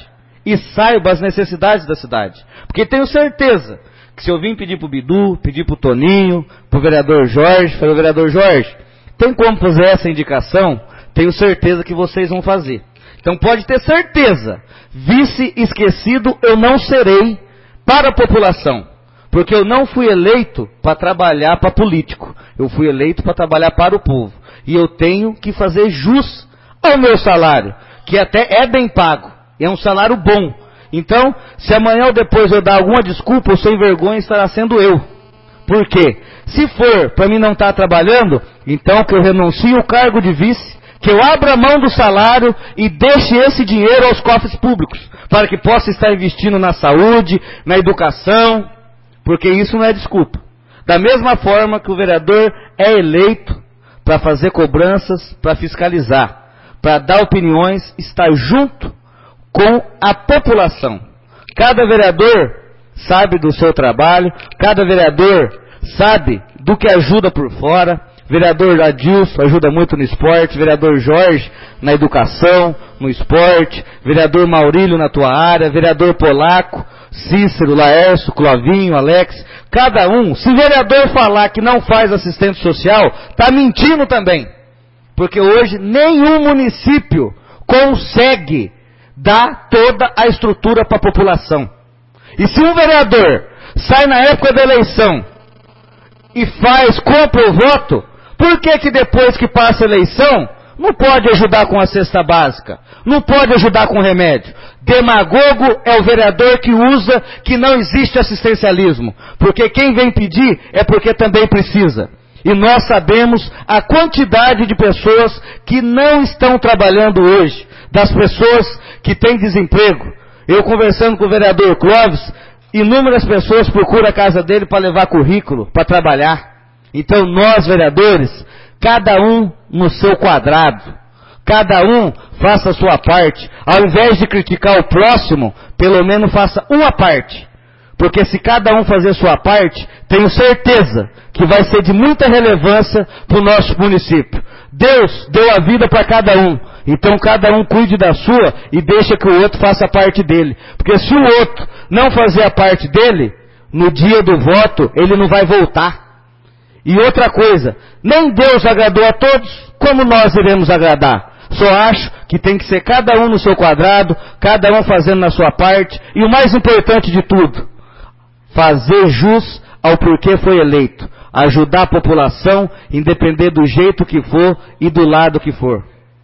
e saiba as necessidades da cidade. Porque tenho certeza que se eu vim pedir para o Bidu, pedir para o Toninho, para o vereador Jorge, falei, vereador Jorge, tem como fazer essa indicação? Tenho certeza que vocês vão fazer. Então pode ter certeza, vice esquecido eu não serei para a população. Porque eu não fui eleito para trabalhar para político. Eu fui eleito para trabalhar para o povo. E eu tenho que fazer jus ao meu salário, que até é bem pago. É um salário bom. Então, se amanhã ou depois eu dar alguma desculpa, o sem vergonha estará sendo eu. Por quê? Se for para mim não estar trabalhando, então que eu renuncie o cargo de vice, que eu abra mão do salário e deixe esse dinheiro aos cofres públicos, para que possa estar investindo na saúde, na educação, porque isso não é desculpa. Da mesma forma que o vereador é eleito para fazer cobranças, para fiscalizar, para dar opiniões, estar junto com a população. Cada vereador sabe do seu trabalho, cada vereador sabe do que ajuda por fora. Vereador Adilson ajuda muito no esporte, vereador Jorge na educação, no esporte, vereador Maurílio na tua área, vereador Polaco, Cícero, Laércio, Clovinho, Alex, cada um. Se vereador falar que não faz assistente social, está mentindo também. Porque hoje nenhum município consegue dar toda a estrutura para a população. E se um vereador sai na época da eleição e compra o voto, por que depois que passa a eleição não pode ajudar com a cesta básica? Não pode ajudar com remédio? Demagogo é o vereador que usa que não existe assistencialismo. Porque quem vem pedir é porque também precisa. E nós sabemos a quantidade de pessoas que não estão trabalhando hoje. Das pessoas que têm desemprego. Eu conversando com o vereador Clóvis, inúmeras pessoas procuram a casa dele para levar currículo, para trabalhar. Então nós, vereadores, cada um no seu quadrado, cada um faça a sua parte. Ao invés de criticar o próximo, pelo menos faça uma parte. Porque se cada um fazer a sua parte, tenho certeza que vai ser de muita relevância para o nosso município. Deus deu a vida para cada um. Então cada um cuide da sua e deixa que o outro faça a parte dele. Porque se o outro não fazer a parte dele, no dia do voto, ele não vai voltar. E outra coisa, nem Deus agradou a todos, como nós iremos agradar? Só acho que tem que ser cada um no seu quadrado, cada um fazendo na sua parte, e o mais importante de tudo, fazer jus ao porquê foi eleito, ajudar a população, independente do jeito que for e do lado que for.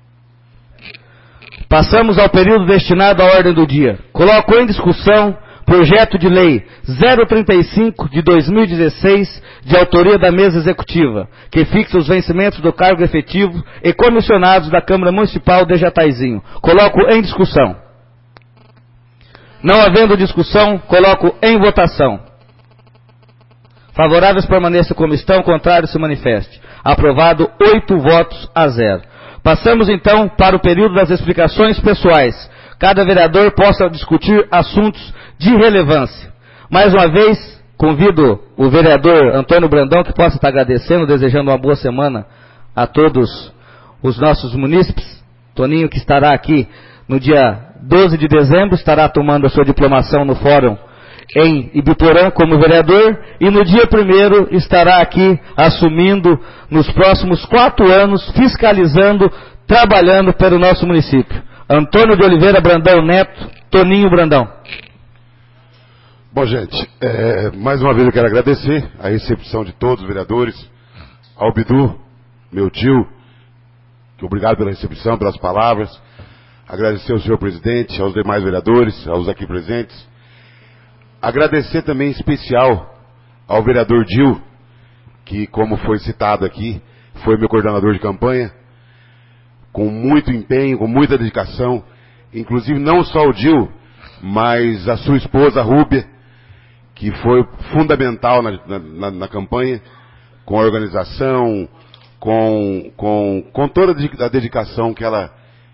Passamos ao período destinado à ordem do dia. Coloco em discussão projeto de lei 035 de 2016, de autoria da mesa executiva, que fixa os vencimentos do cargo efetivo e comissionados da Câmara Municipal de Jataizinho. Coloco em discussão. Não havendo discussão, coloco em votação. Favoráveis permaneçam como estão, contrários se manifeste. Aprovado 8 votos a 0. Passamos então para o período das explicações pessoais. Cada vereador possa discutir assuntos de relevância. Mais uma vez, convido o vereador Antônio Brandão, que possa estar agradecendo, desejando uma boa semana a todos os nossos munícipes. Toninho, que estará aqui no dia 12 de dezembro, estará tomando a sua diplomação no fórum em Ibiporã como vereador, e no dia 1º estará aqui assumindo nos próximos 4 anos, fiscalizando, trabalhando pelo nosso município. Antônio de Oliveira Brandão Neto, Toninho Brandão. Bom, gente, mais uma vez eu quero agradecer a recepção de todos os vereadores, ao Bidu, meu tio, que obrigado pela recepção, pelas palavras, agradecer ao senhor presidente, aos demais vereadores, aos aqui presentes, agradecer também em especial ao vereador Dil, que, como foi citado aqui, foi meu coordenador de campanha, com muito empenho, com muita dedicação, inclusive não só o Dil, mas a sua esposa, a Rúbia, que foi fundamental na campanha, com a organização, com toda a dedicação que ela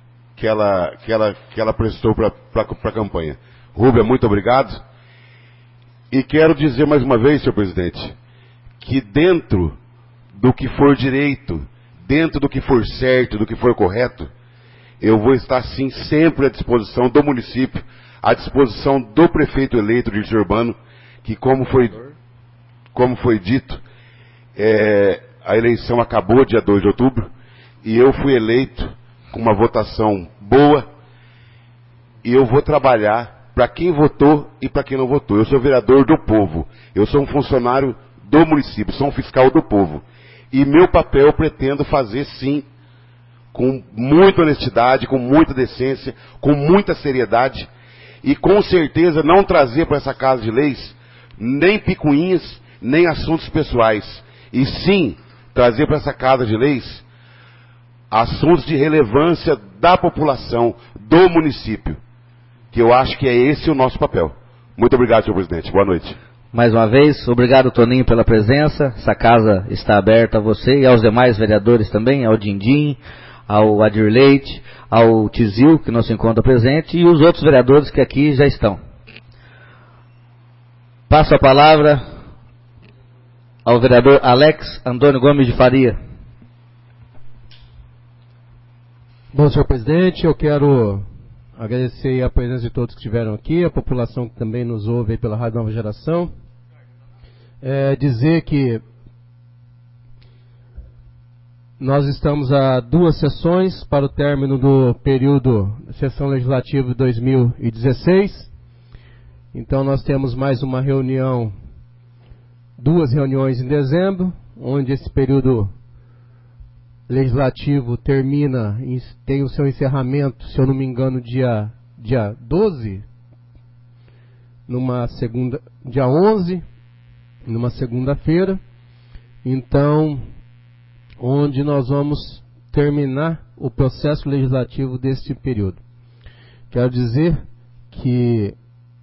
prestou para a campanha. Rúbia, muito obrigado. E quero dizer mais uma vez, senhor presidente, que dentro do que for direito, dentro do que for certo, do que for correto, eu vou estar sim sempre à disposição do município, à disposição do prefeito eleito de Urbano, que como foi dito, a eleição acabou dia 2 de outubro, e eu fui eleito com uma votação boa, e eu vou trabalhar para quem votou e para quem não votou. Eu sou vereador do povo, eu sou um funcionário do município, sou um fiscal do povo. E meu papel eu pretendo fazer sim, com muita honestidade, com muita decência, com muita seriedade, e com certeza não trazer para essa Casa de Leis nem picuinhas, nem assuntos pessoais, e sim trazer para essa Casa de Leis assuntos de relevância da população, do município, que eu acho que é esse o nosso papel. Muito obrigado, senhor presidente. Boa noite. Mais uma vez, obrigado, Toninho, pela presença. Essa casa está aberta a você e aos demais vereadores também, ao Dindim, ao Adir Leite, ao Tizil, que não se encontra presente, e os outros vereadores que aqui já estão. Passo a palavra ao vereador Alex Antônio Gomes de Faria. Bom, senhor presidente, eu quero agradecer a presença de todos que estiveram aqui, a população que também nos ouve aí pela Rádio Nova Geração. Dizer que nós estamos a 2 sessões para o término do período da sessão legislativa de 2016. Então nós temos mais uma reunião, 2 reuniões em dezembro, onde esse período legislativo termina, tem o seu encerramento, se eu não me engano, dia 12, dia 11, numa segunda-feira. Então, onde nós vamos terminar o processo legislativo deste período. Quero dizer que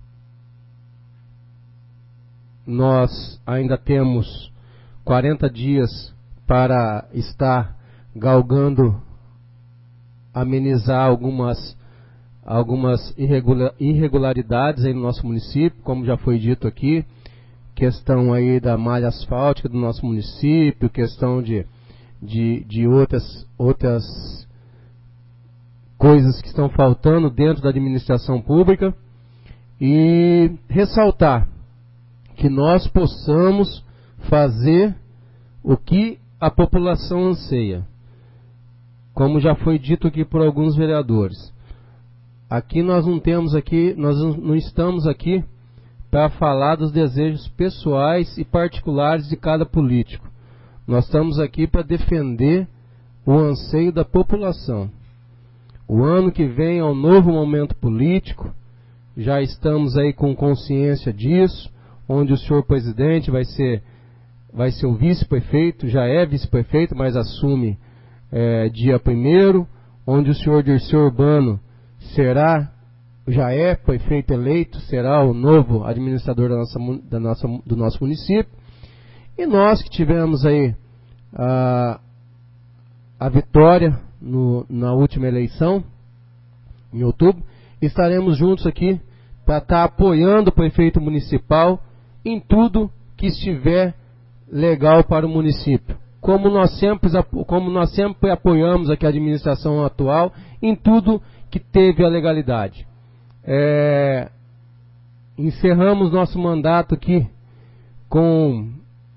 nós ainda temos 40 dias para estar galgando amenizar algumas irregularidades aí no nosso município, como já foi dito aqui, questão aí da malha asfáltica do nosso município, questão de outras coisas que estão faltando dentro da administração pública, e ressaltar que nós possamos fazer o que a população anseia. Como já foi dito aqui por alguns vereadores, aqui nós não estamos aqui para falar dos desejos pessoais e particulares de cada político. Nós estamos aqui para defender o anseio da população. O ano que vem é um novo momento político, já estamos aí com consciência disso, onde o senhor presidente vai ser o vice-prefeito, já é vice-prefeito, mas assume dia 1º, onde o senhor Dirceu Urbano já é prefeito eleito, será o novo administrador do nosso município. E nós que tivemos aí a vitória na última eleição, em outubro, estaremos juntos aqui para estar apoiando o prefeito municipal em tudo que estiver legal para o município. Como nós sempre apoiamos aqui a administração atual em tudo que teve a legalidade. Encerramos nosso mandato aqui com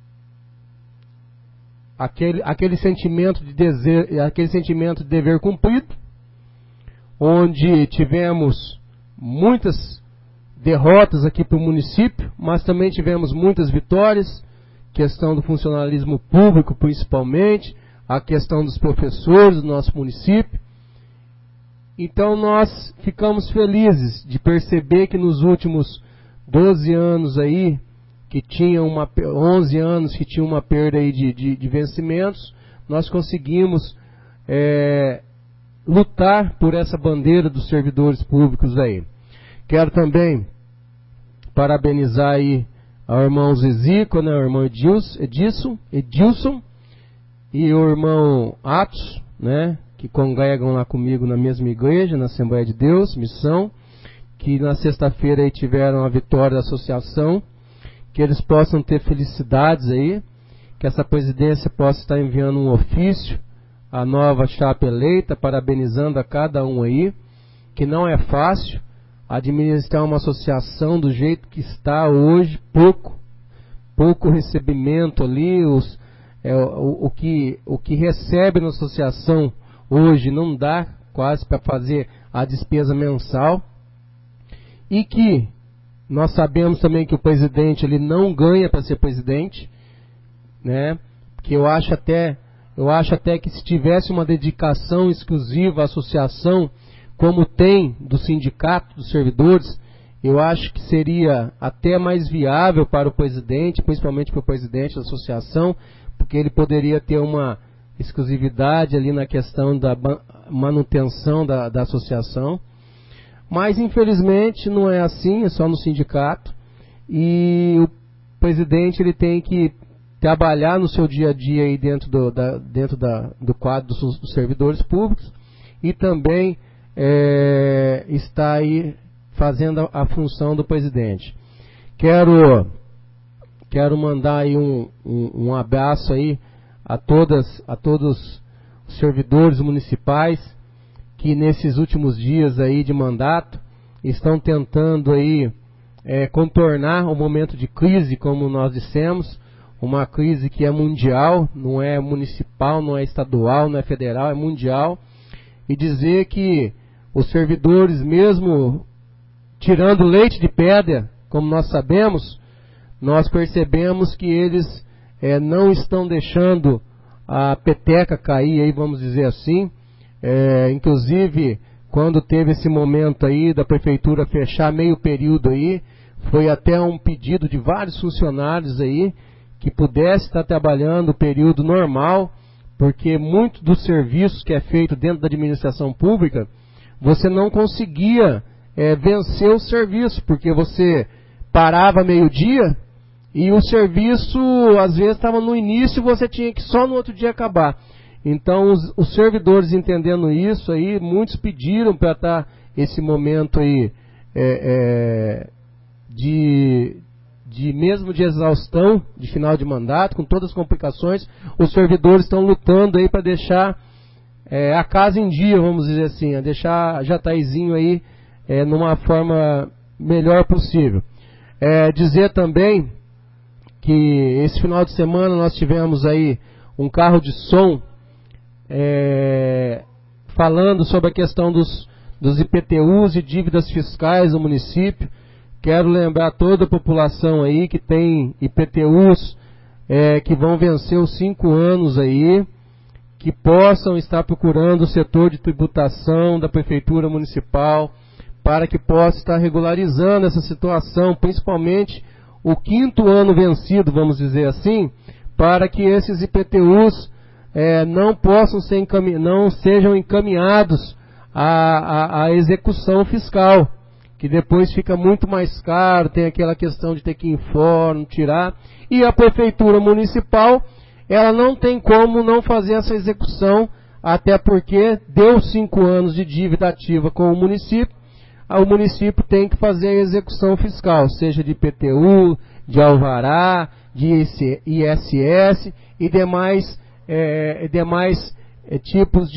aquele sentimento de dever cumprido, onde tivemos muitas derrotas aqui para o município, mas também tivemos muitas vitórias, questão do funcionalismo público principalmente, a questão dos professores do nosso município. Então nós ficamos felizes de perceber que nos últimos 12 anos aí, 11 anos que tinha uma perda aí de vencimentos, nós conseguimos lutar por essa bandeira dos servidores públicos aí. Quero também parabenizar aí ao irmão Zizico, né, o irmão Edilson e o irmão Atos, né, que congregam lá comigo na mesma igreja, na Assembleia de Deus, Missão, que na sexta-feira aí tiveram a vitória da associação, que eles possam ter felicidades aí, que essa presidência possa estar enviando um ofício à nova chapa eleita, parabenizando a cada um aí, que não é fácil. administrar uma associação do jeito que está hoje, pouco recebimento ali, o que recebe na associação hoje não dá quase para fazer a despesa mensal, e que nós sabemos também que o presidente ele não ganha para ser presidente, né? Que eu acho até que se tivesse uma dedicação exclusiva à associação, como tem do sindicato dos servidores, eu acho que seria até mais viável para o presidente, principalmente para o presidente da associação, porque ele poderia ter uma exclusividade ali na questão da manutenção da associação. Mas infelizmente não é assim, é só no sindicato, e o presidente ele tem que trabalhar no seu dia a dia aí dentro do quadro dos servidores públicos, e também está aí fazendo a função do presidente. Quero mandar aí um abraço aí a todos os servidores municipais que nesses últimos dias aí de mandato estão tentando aí contornar o momento de crise, como nós dissemos, uma crise que é mundial, não é municipal, não é estadual, não é federal, é mundial, e dizer que os servidores, mesmo tirando leite de pedra, como nós sabemos, nós percebemos que eles não estão deixando a peteca cair, aí, vamos dizer assim. Inclusive, quando teve esse momento aí da prefeitura fechar meio período aí, foi até um pedido de vários funcionários aí que pudesse estar trabalhando o período normal, porque muito dos serviços que é feito dentro da administração pública, você não conseguia vencer o serviço, porque você parava meio-dia e o serviço às vezes estava no início e você tinha que só no outro dia acabar. Então os servidores entendendo isso aí, muitos pediram para estar esse momento aí mesmo de exaustão, de final de mandato, com todas as complicações, os servidores estão lutando aí para deixar a casa em dia, vamos dizer assim, a deixar Jataizinho aí numa forma melhor possível. Dizer também que esse final de semana nós tivemos aí um carro de som falando sobre a questão dos IPTUs e dívidas fiscais no município. Quero lembrar toda a população aí que tem IPTUs que vão vencer os 5 anos aí, que possam estar procurando o setor de tributação da Prefeitura Municipal para que possa estar regularizando essa situação, principalmente o 5º ano vencido, vamos dizer assim, para que esses IPTUs não sejam encaminhados à execução fiscal, que depois fica muito mais caro, tem aquela questão de ter que ir em fórum, tirar, e a Prefeitura Municipal, ela não tem como não fazer essa execução, até porque deu 5 anos de dívida ativa com o município tem que fazer a execução fiscal, seja de IPTU, de alvará, de ISS e demais tipos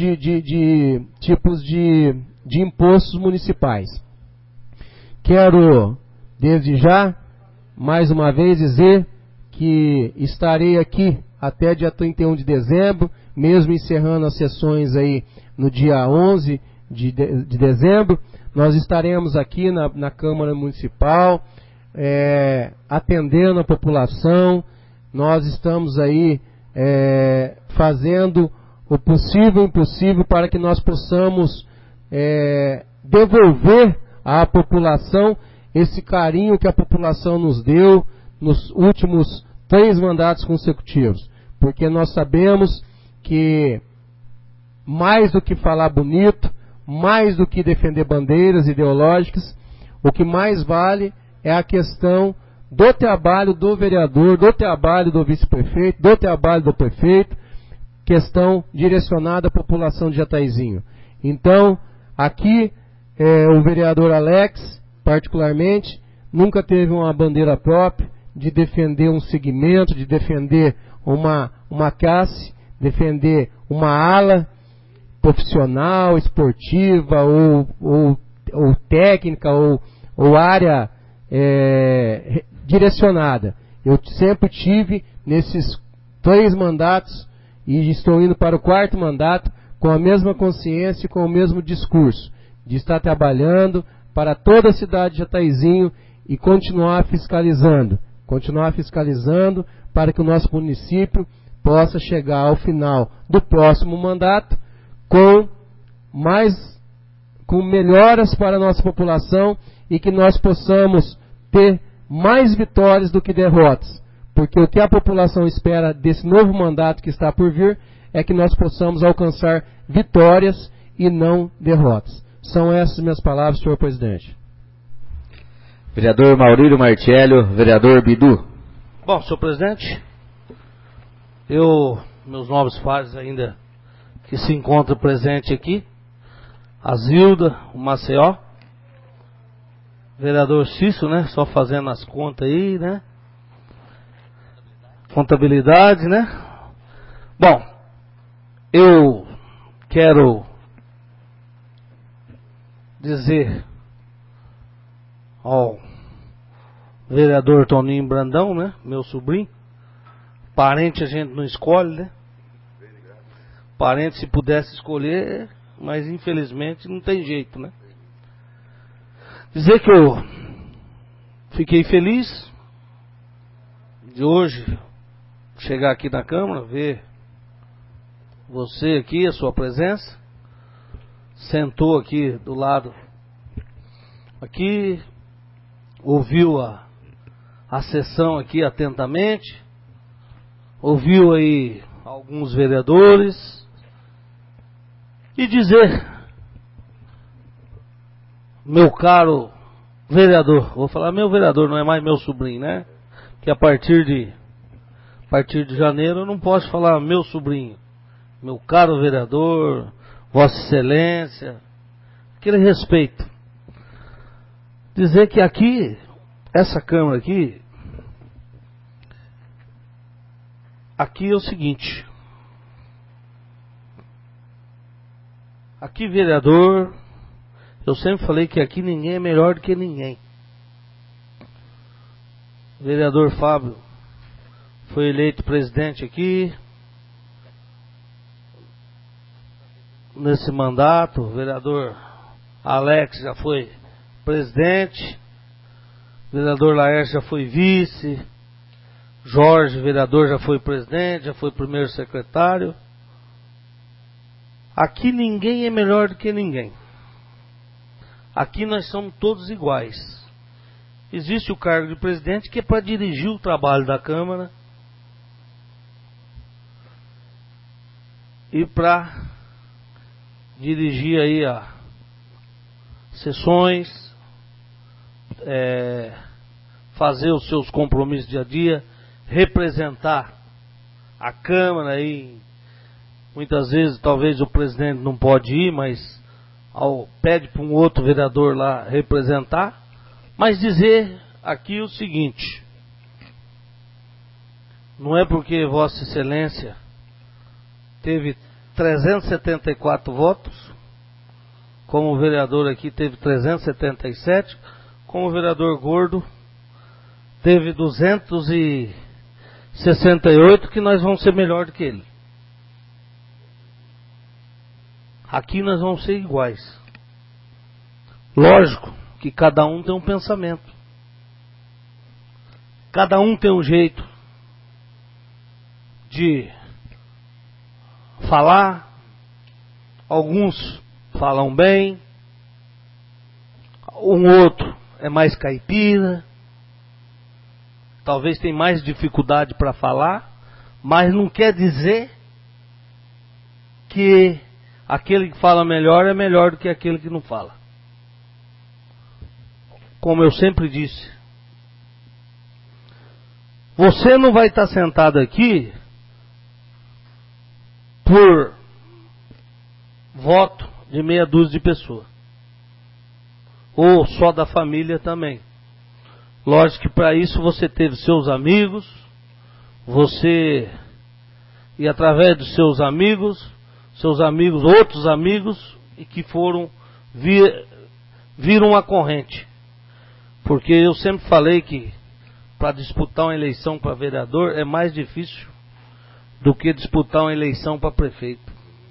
de impostos municipais. Quero, desde já, mais uma vez dizer que estarei aqui até dia 31 de dezembro, mesmo encerrando as sessões aí no dia 11 de dezembro, nós estaremos aqui na Câmara Municipal, atendendo a população. Nós estamos aí fazendo o possível e impossível para que nós possamos devolver à população esse carinho que a população nos deu nos últimos 3 mandatos consecutivos. Porque nós sabemos que mais do que falar bonito, mais do que defender bandeiras ideológicas, o que mais vale é a questão do trabalho do vereador, do trabalho do vice-prefeito, do trabalho do prefeito, questão direcionada à população de Jataizinho. Então, aqui, o vereador Alex, particularmente, nunca teve uma bandeira própria de defender um segmento, de defender uma classe, defender uma ala profissional, esportiva ou ou técnica ou área direcionada. Eu sempre tive nesses 3 mandatos e estou indo para o 4º mandato com a mesma consciência e com o mesmo discurso de estar trabalhando para toda a cidade de Jataizinho e continuar fiscalizando para que o nosso município possa chegar ao final do próximo mandato com melhoras para a nossa população e que nós possamos ter mais vitórias do que derrotas. Porque o que a população espera desse novo mandato que está por vir é que nós possamos alcançar vitórias e não derrotas. São essas minhas palavras, senhor presidente. Vereador Maurílio Martiello, vereador Bidu. Bom, senhor presidente, meus nobres pares ainda que se encontram presentes aqui, a Zilda, o Maceió, vereador Cício, né, só fazendo as contas aí, né, contabilidade, né. Bom, eu quero dizer ao vereador Toninho Brandão, né, meu sobrinho, parente a gente não escolhe, né, parente se pudesse escolher, mas infelizmente não tem jeito, né. Dizer que eu fiquei feliz de hoje chegar aqui na Câmara, ver você aqui, a sua presença, sentou aqui do lado, aqui, ouviu a sessão aqui atentamente, ouviu aí alguns vereadores, e dizer, meu caro vereador, vou falar meu vereador, não é mais meu sobrinho, né? Que a partir de janeiro eu não posso falar meu sobrinho, meu caro vereador, Vossa Excelência, aquele respeito. Dizer que aqui, essa Câmara aqui é o seguinte, aqui vereador, eu sempre falei que aqui ninguém é melhor do que ninguém. O vereador Fábio foi eleito presidente aqui, nesse mandato, o vereador Alex já foi presidente, o vereador Laércio já foi vice, Jorge, vereador, já foi presidente, já foi primeiro secretário. Aqui ninguém é melhor do que ninguém. Aqui nós somos todos iguais. Existe o cargo de presidente que é para dirigir o trabalho da Câmara e para dirigir aí as sessões, fazer os seus compromissos dia a dia, representar a Câmara aí. Muitas vezes talvez o presidente não pode ir, mas pede para um outro vereador lá representar. Mas dizer aqui o seguinte, não é porque Vossa Excelência teve 374 votos, como o vereador aqui teve 377, como o vereador Gordo teve 268, que nós vamos ser melhor do que ele. Aqui nós vamos ser iguais. Lógico que cada um tem um pensamento. Cada um tem um jeito de falar. Alguns falam bem. Um outro é mais caipira. Talvez tem mais dificuldade para falar. Mas não quer dizer que aquele que fala melhor é melhor do que aquele que não fala. Como eu sempre disse, você não vai estar sentado aqui por voto de meia dúzia de pessoas, ou só da família também. Lógico que para isso você teve seus amigos, e através dos seus amigos, outros amigos, e que foram vira uma corrente. Porque eu sempre falei que para disputar uma eleição para vereador é mais difícil do que disputar uma eleição para prefeito.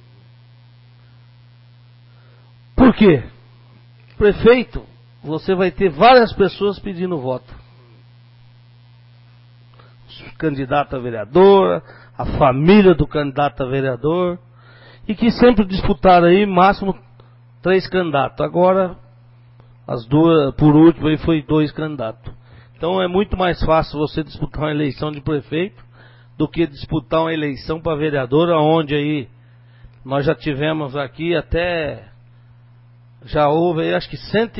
Por quê? Prefeito, você vai ter várias pessoas pedindo voto. O candidato a vereador, a família do candidato a vereador, e que sempre disputaram aí máximo 3 candidatos. Agora, as duas, por último, aí foi 2 candidatos. Então é muito mais fácil você disputar uma eleição de prefeito do que disputar uma eleição para vereador, onde aí nós já tivemos aqui até, já houve aí acho que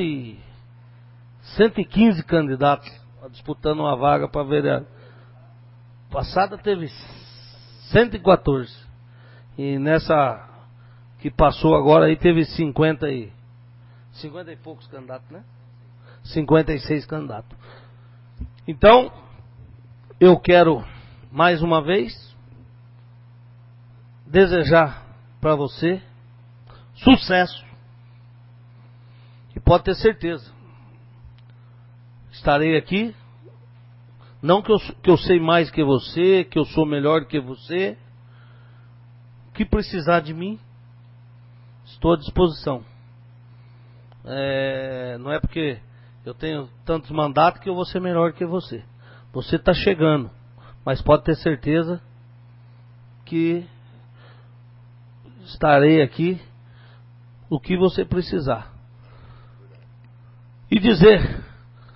115 candidatos disputando uma vaga para vereador. Passada teve 114. E nessa que passou agora aí teve 50 e poucos candidatos, né? 56 candidatos. Então, eu quero mais uma vez desejar para você sucesso. E pode ter certeza, estarei aqui. Não que eu sei mais que você, que eu sou melhor que você. O que precisar de mim, estou à disposição. Não é porque eu tenho tantos mandatos que eu vou ser melhor que você. Você está chegando, mas pode ter certeza que estarei aqui o que você precisar. E dizer,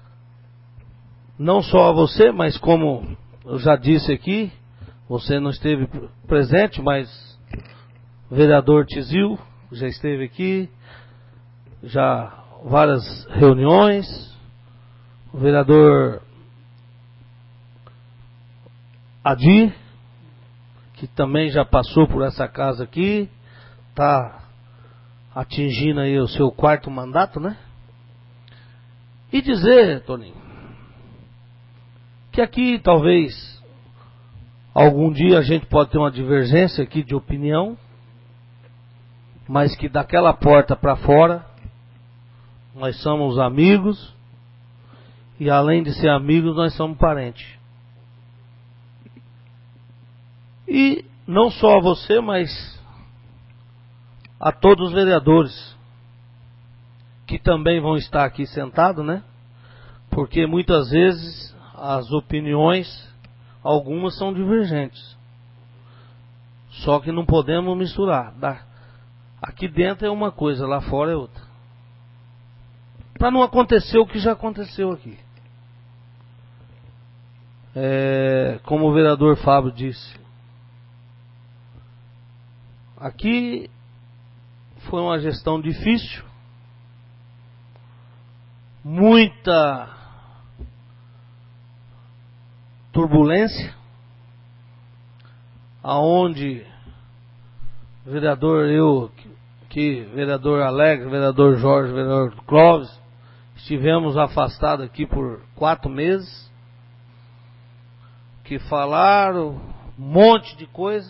não só a você, mas como eu já disse aqui, você não esteve presente, mas o vereador Tizil já esteve aqui, já várias reuniões, o vereador Adi, que também já passou por essa casa aqui, está atingindo aí o seu 4º mandato, né? E dizer, Toninho, que aqui talvez algum dia a gente pode ter uma divergência aqui de opinião, mas que daquela porta para fora nós somos amigos, e além de ser amigos nós somos parentes. E não só a você, mas a todos os vereadores que também vão estar aqui sentados, né? Porque muitas vezes as opiniões, algumas são divergentes. Só que não podemos misturar. Aqui dentro é uma coisa, lá fora é outra. Para não acontecer o que já aconteceu aqui. Como o vereador Fábio disse, aqui foi uma gestão difícil, muita turbulência, aonde vereador vereador Alegre, vereador Jorge, vereador Clóvis, estivemos afastados aqui por 4 meses, que falaram um monte de coisa,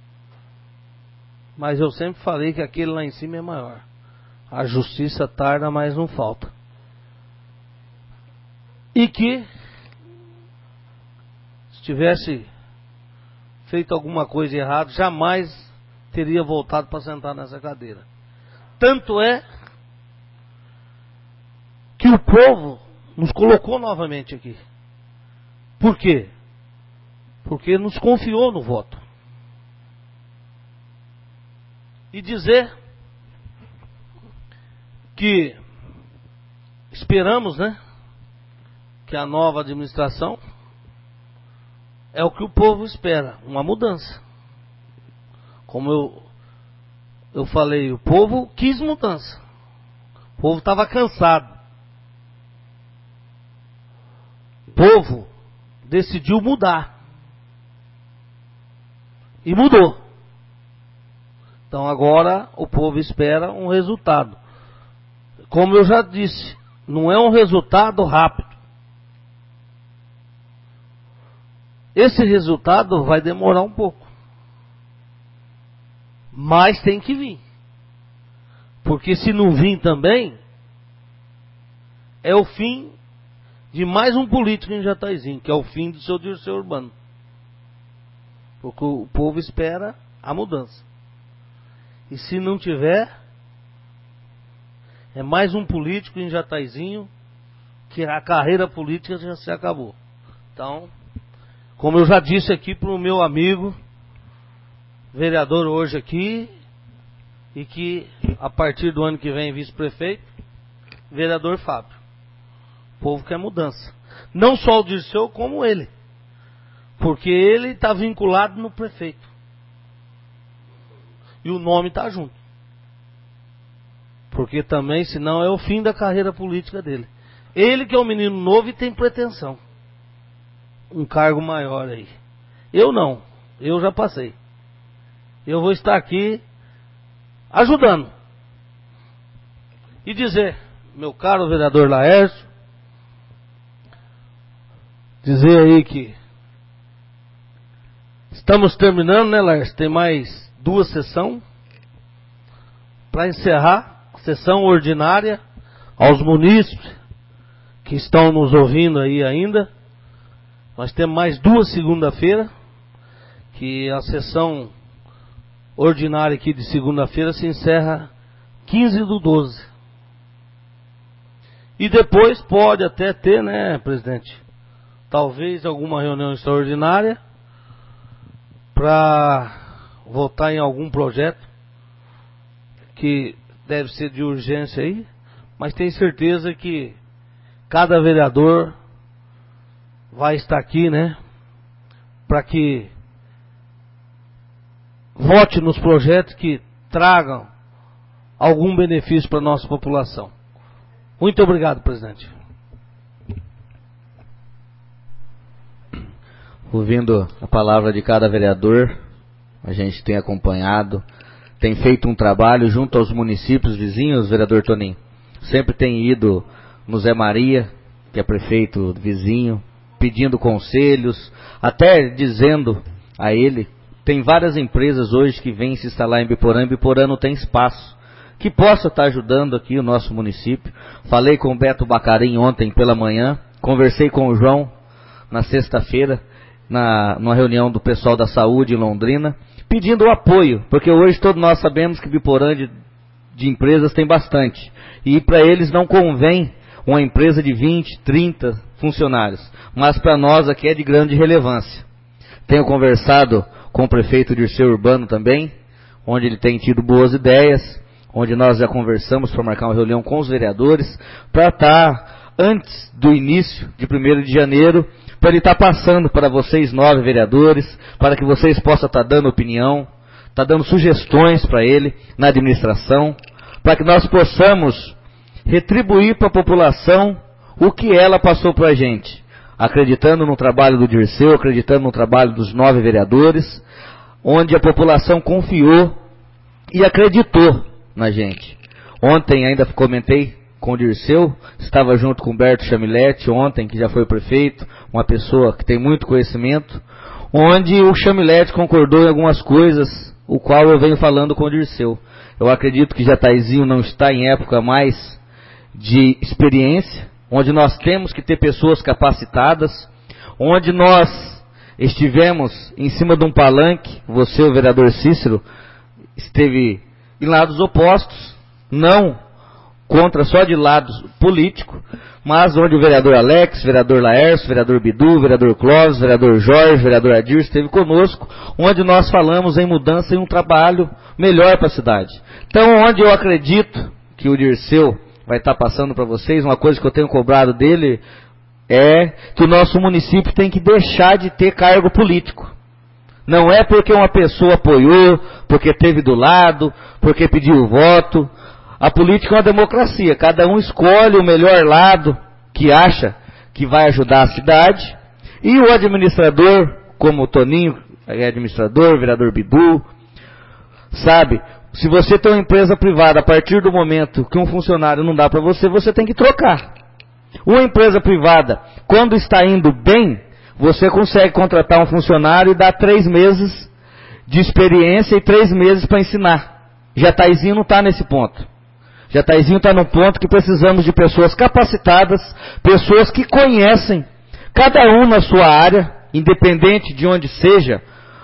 mas eu sempre falei que aquele lá em cima é maior. A justiça tarda, mas não falta. E que se tivesse feito alguma coisa errada, jamais teria voltado para sentar nessa cadeira. Tanto é que o povo nos colocou novamente aqui. Por quê? Porque nos confiou no voto. E dizer que esperamos, né, que a nova administração é o que o povo espera, uma mudança. Como eu falei, o povo quis mudança. O povo estava cansado. O povo decidiu mudar. E mudou. Então agora o povo espera um resultado. Como eu já disse, não é um resultado rápido. Esse resultado vai demorar um pouco. Mas tem que vir. Porque se não vir também, é o fim de mais um político em Jataizinho, que é o fim do seu Dirceu Urbano. Porque o povo espera a mudança. E se não tiver, é mais um político em Jataizinho, que a carreira política já se acabou. Então, como eu já disse aqui para o meu amigo, vereador hoje aqui, e que a partir do ano que vem vice-prefeito, vereador Fábio. O povo quer mudança. Não só o Dirceu, como ele. Porque ele está vinculado no prefeito. E o nome está junto. Porque também, senão, é o fim da carreira política dele. Ele que é um menino novo e tem pretensão. Um cargo maior aí. Eu não. Eu já passei. Eu vou estar aqui ajudando. E dizer, meu caro vereador Laércio, dizer aí que estamos terminando, né, Laércio? Tem mais 2 sessões para encerrar. Sessão ordinária aos munícipes que estão nos ouvindo aí ainda. Nós temos mais 2 segunda-feira, que a sessão ordinária aqui de segunda-feira se encerra 15/12. E depois pode até ter, né, presidente, talvez alguma reunião extraordinária para votar em algum projeto que deve ser de urgência aí, mas tenho certeza que cada vereador vai estar aqui, né, para que vote nos projetos que tragam algum benefício para a nossa população. Muito obrigado, presidente. Ouvindo a palavra de cada vereador, a gente tem acompanhado, tem feito um trabalho junto aos municípios vizinhos, vereador Toninho. Sempre tem ido no Zé Maria, que é prefeito vizinho, pedindo conselhos, até dizendo a ele, tem várias empresas hoje que vêm se instalar em Biporã, e Biporã não tem espaço, que possa estar ajudando aqui o nosso município. Falei com o Beto Bacarim ontem pela manhã, conversei com o João na sexta-feira, numa reunião do pessoal da saúde em Londrina, pedindo o apoio, porque hoje todos nós sabemos que Biporã de empresas tem bastante, e para eles não convém uma empresa de 20, 30 funcionários, mas para nós aqui é de grande relevância. Tenho conversado com o prefeito Dirceu Urbano também, onde ele tem tido boas ideias, onde nós já conversamos para marcar uma reunião com os vereadores, para estar antes do início de 1º de janeiro, para ele estar passando para vocês 9 vereadores, para que vocês possam estar dando opinião, estar dando sugestões para ele na administração, para que nós possamos retribuir para a população o que ela passou para a gente, acreditando no trabalho do Dirceu, acreditando no trabalho dos 9 vereadores, onde a população confiou e acreditou na gente. Ontem ainda comentei com o Dirceu, estava junto com o Humberto Chamilete ontem, que já foi prefeito, uma pessoa que tem muito conhecimento, onde o Chamilete concordou em algumas coisas, o qual eu venho falando com o Dirceu. Eu acredito que Jataizinho não está em época mais de experiência, onde nós temos que ter pessoas capacitadas, onde nós estivemos em cima de um palanque, você, o vereador Cícero, esteve em lados opostos, não contra só de lado político, mas onde o vereador Alex, vereador Laércio, vereador Bidu, vereador Clóvis, vereador Jorge, vereador Adir esteve conosco, onde nós falamos em mudança e um trabalho melhor para a cidade. Então, onde eu acredito que o Dirceu vai estar passando para vocês, uma coisa que eu tenho cobrado dele é que o nosso município tem que deixar de ter cargo político. Não é porque uma pessoa apoiou, porque esteve do lado, porque pediu voto. A política é uma democracia, cada um escolhe o melhor lado que acha que vai ajudar a cidade, e o administrador, como o Toninho é administrador, vereador Bidu, sabe, se você tem uma empresa privada, a partir do momento que um funcionário não dá para você, você tem que trocar. Uma empresa privada, quando está indo bem, você consegue contratar um funcionário e dar 3 meses de experiência e 3 meses para ensinar. Jataizinho não está nesse ponto. Jataizinho está no ponto que precisamos de pessoas capacitadas, pessoas que conhecem, cada um na sua área, independente de onde seja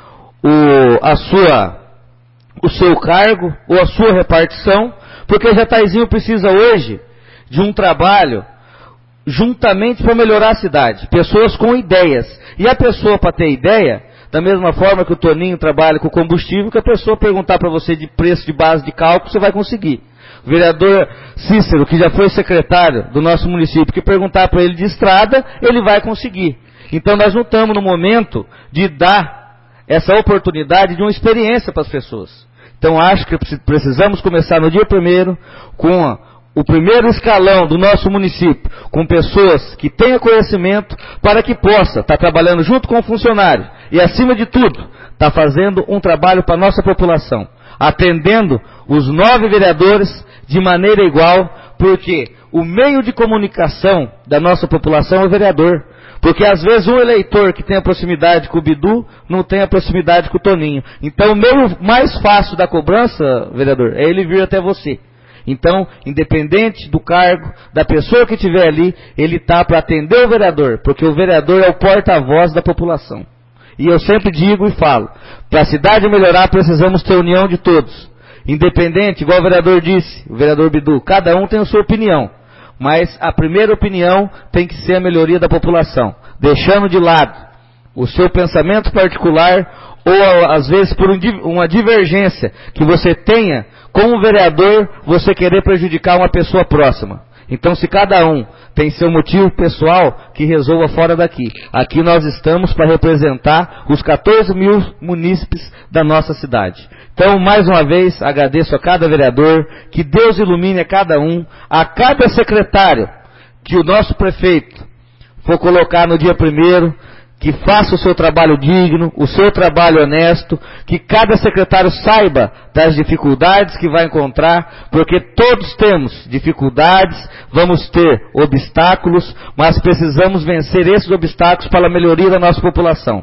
o seu cargo ou a sua repartição, porque Jataizinho precisa hoje de um trabalho juntamente para melhorar a cidade, pessoas com ideias. E a pessoa, para ter ideia, da mesma forma que o Toninho trabalha com combustível, que a pessoa perguntar para você de preço de base de cálculo, você vai conseguir. O vereador Cícero, que já foi secretário do nosso município, que perguntar para ele de estrada, ele vai conseguir. Então nós não estamos no momento de dar essa oportunidade de uma experiência para as pessoas. Então acho que precisamos começar no dia 1º com o primeiro escalão do nosso município, com pessoas que tenham conhecimento para que possa estar trabalhando junto com o funcionário e, acima de tudo, estar fazendo um trabalho para a nossa população, atendendo os 9 vereadores de maneira igual, porque o meio de comunicação da nossa população é o vereador. Porque às vezes um eleitor que tem a proximidade com o Bidu não tem a proximidade com o Toninho. Então o meio mais fácil da cobrança, vereador, é ele vir até você. Então, independente do cargo, da pessoa que estiver ali, ele está para atender o vereador, porque o vereador é o porta-voz da população. E eu sempre digo e falo, para a cidade melhorar precisamos ter união de todos. Independente, igual o vereador disse, o vereador Bidu, cada um tem a sua opinião. Mas a primeira opinião tem que ser a melhoria da população, deixando de lado o seu pensamento particular ou às vezes por uma divergência que você tenha com o vereador, você querer prejudicar uma pessoa próxima. Então se cada um tem seu motivo pessoal, que resolva fora daqui. Aqui nós estamos para representar os 14 mil munícipes da nossa cidade. Então, mais uma vez, agradeço a cada vereador, que Deus ilumine a cada um, a cada secretário que o nosso prefeito for colocar no dia 1º, que faça o seu trabalho digno, o seu trabalho honesto, que cada secretário saiba das dificuldades que vai encontrar, porque todos temos dificuldades, vamos ter obstáculos, mas precisamos vencer esses obstáculos para a melhoria da nossa população.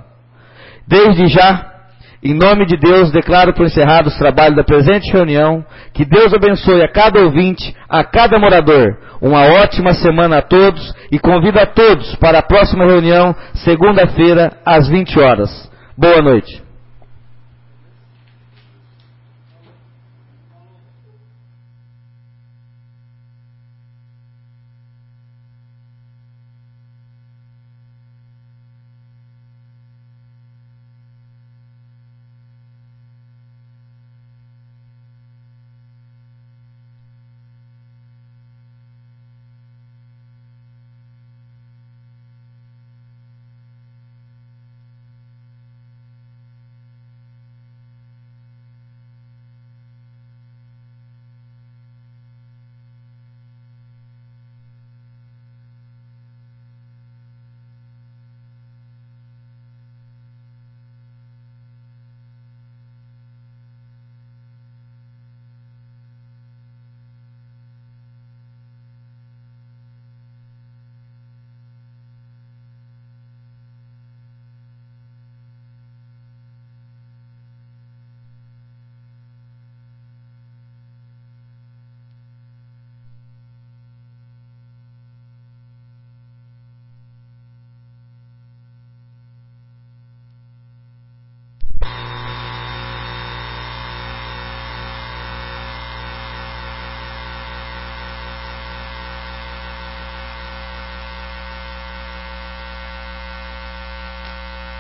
Desde já, em nome de Deus, declaro por encerrado os trabalhos da presente reunião, que Deus abençoe a cada ouvinte, a cada morador, uma ótima semana a todos e convido a todos para a próxima reunião, segunda-feira, às 20 horas. Boa noite.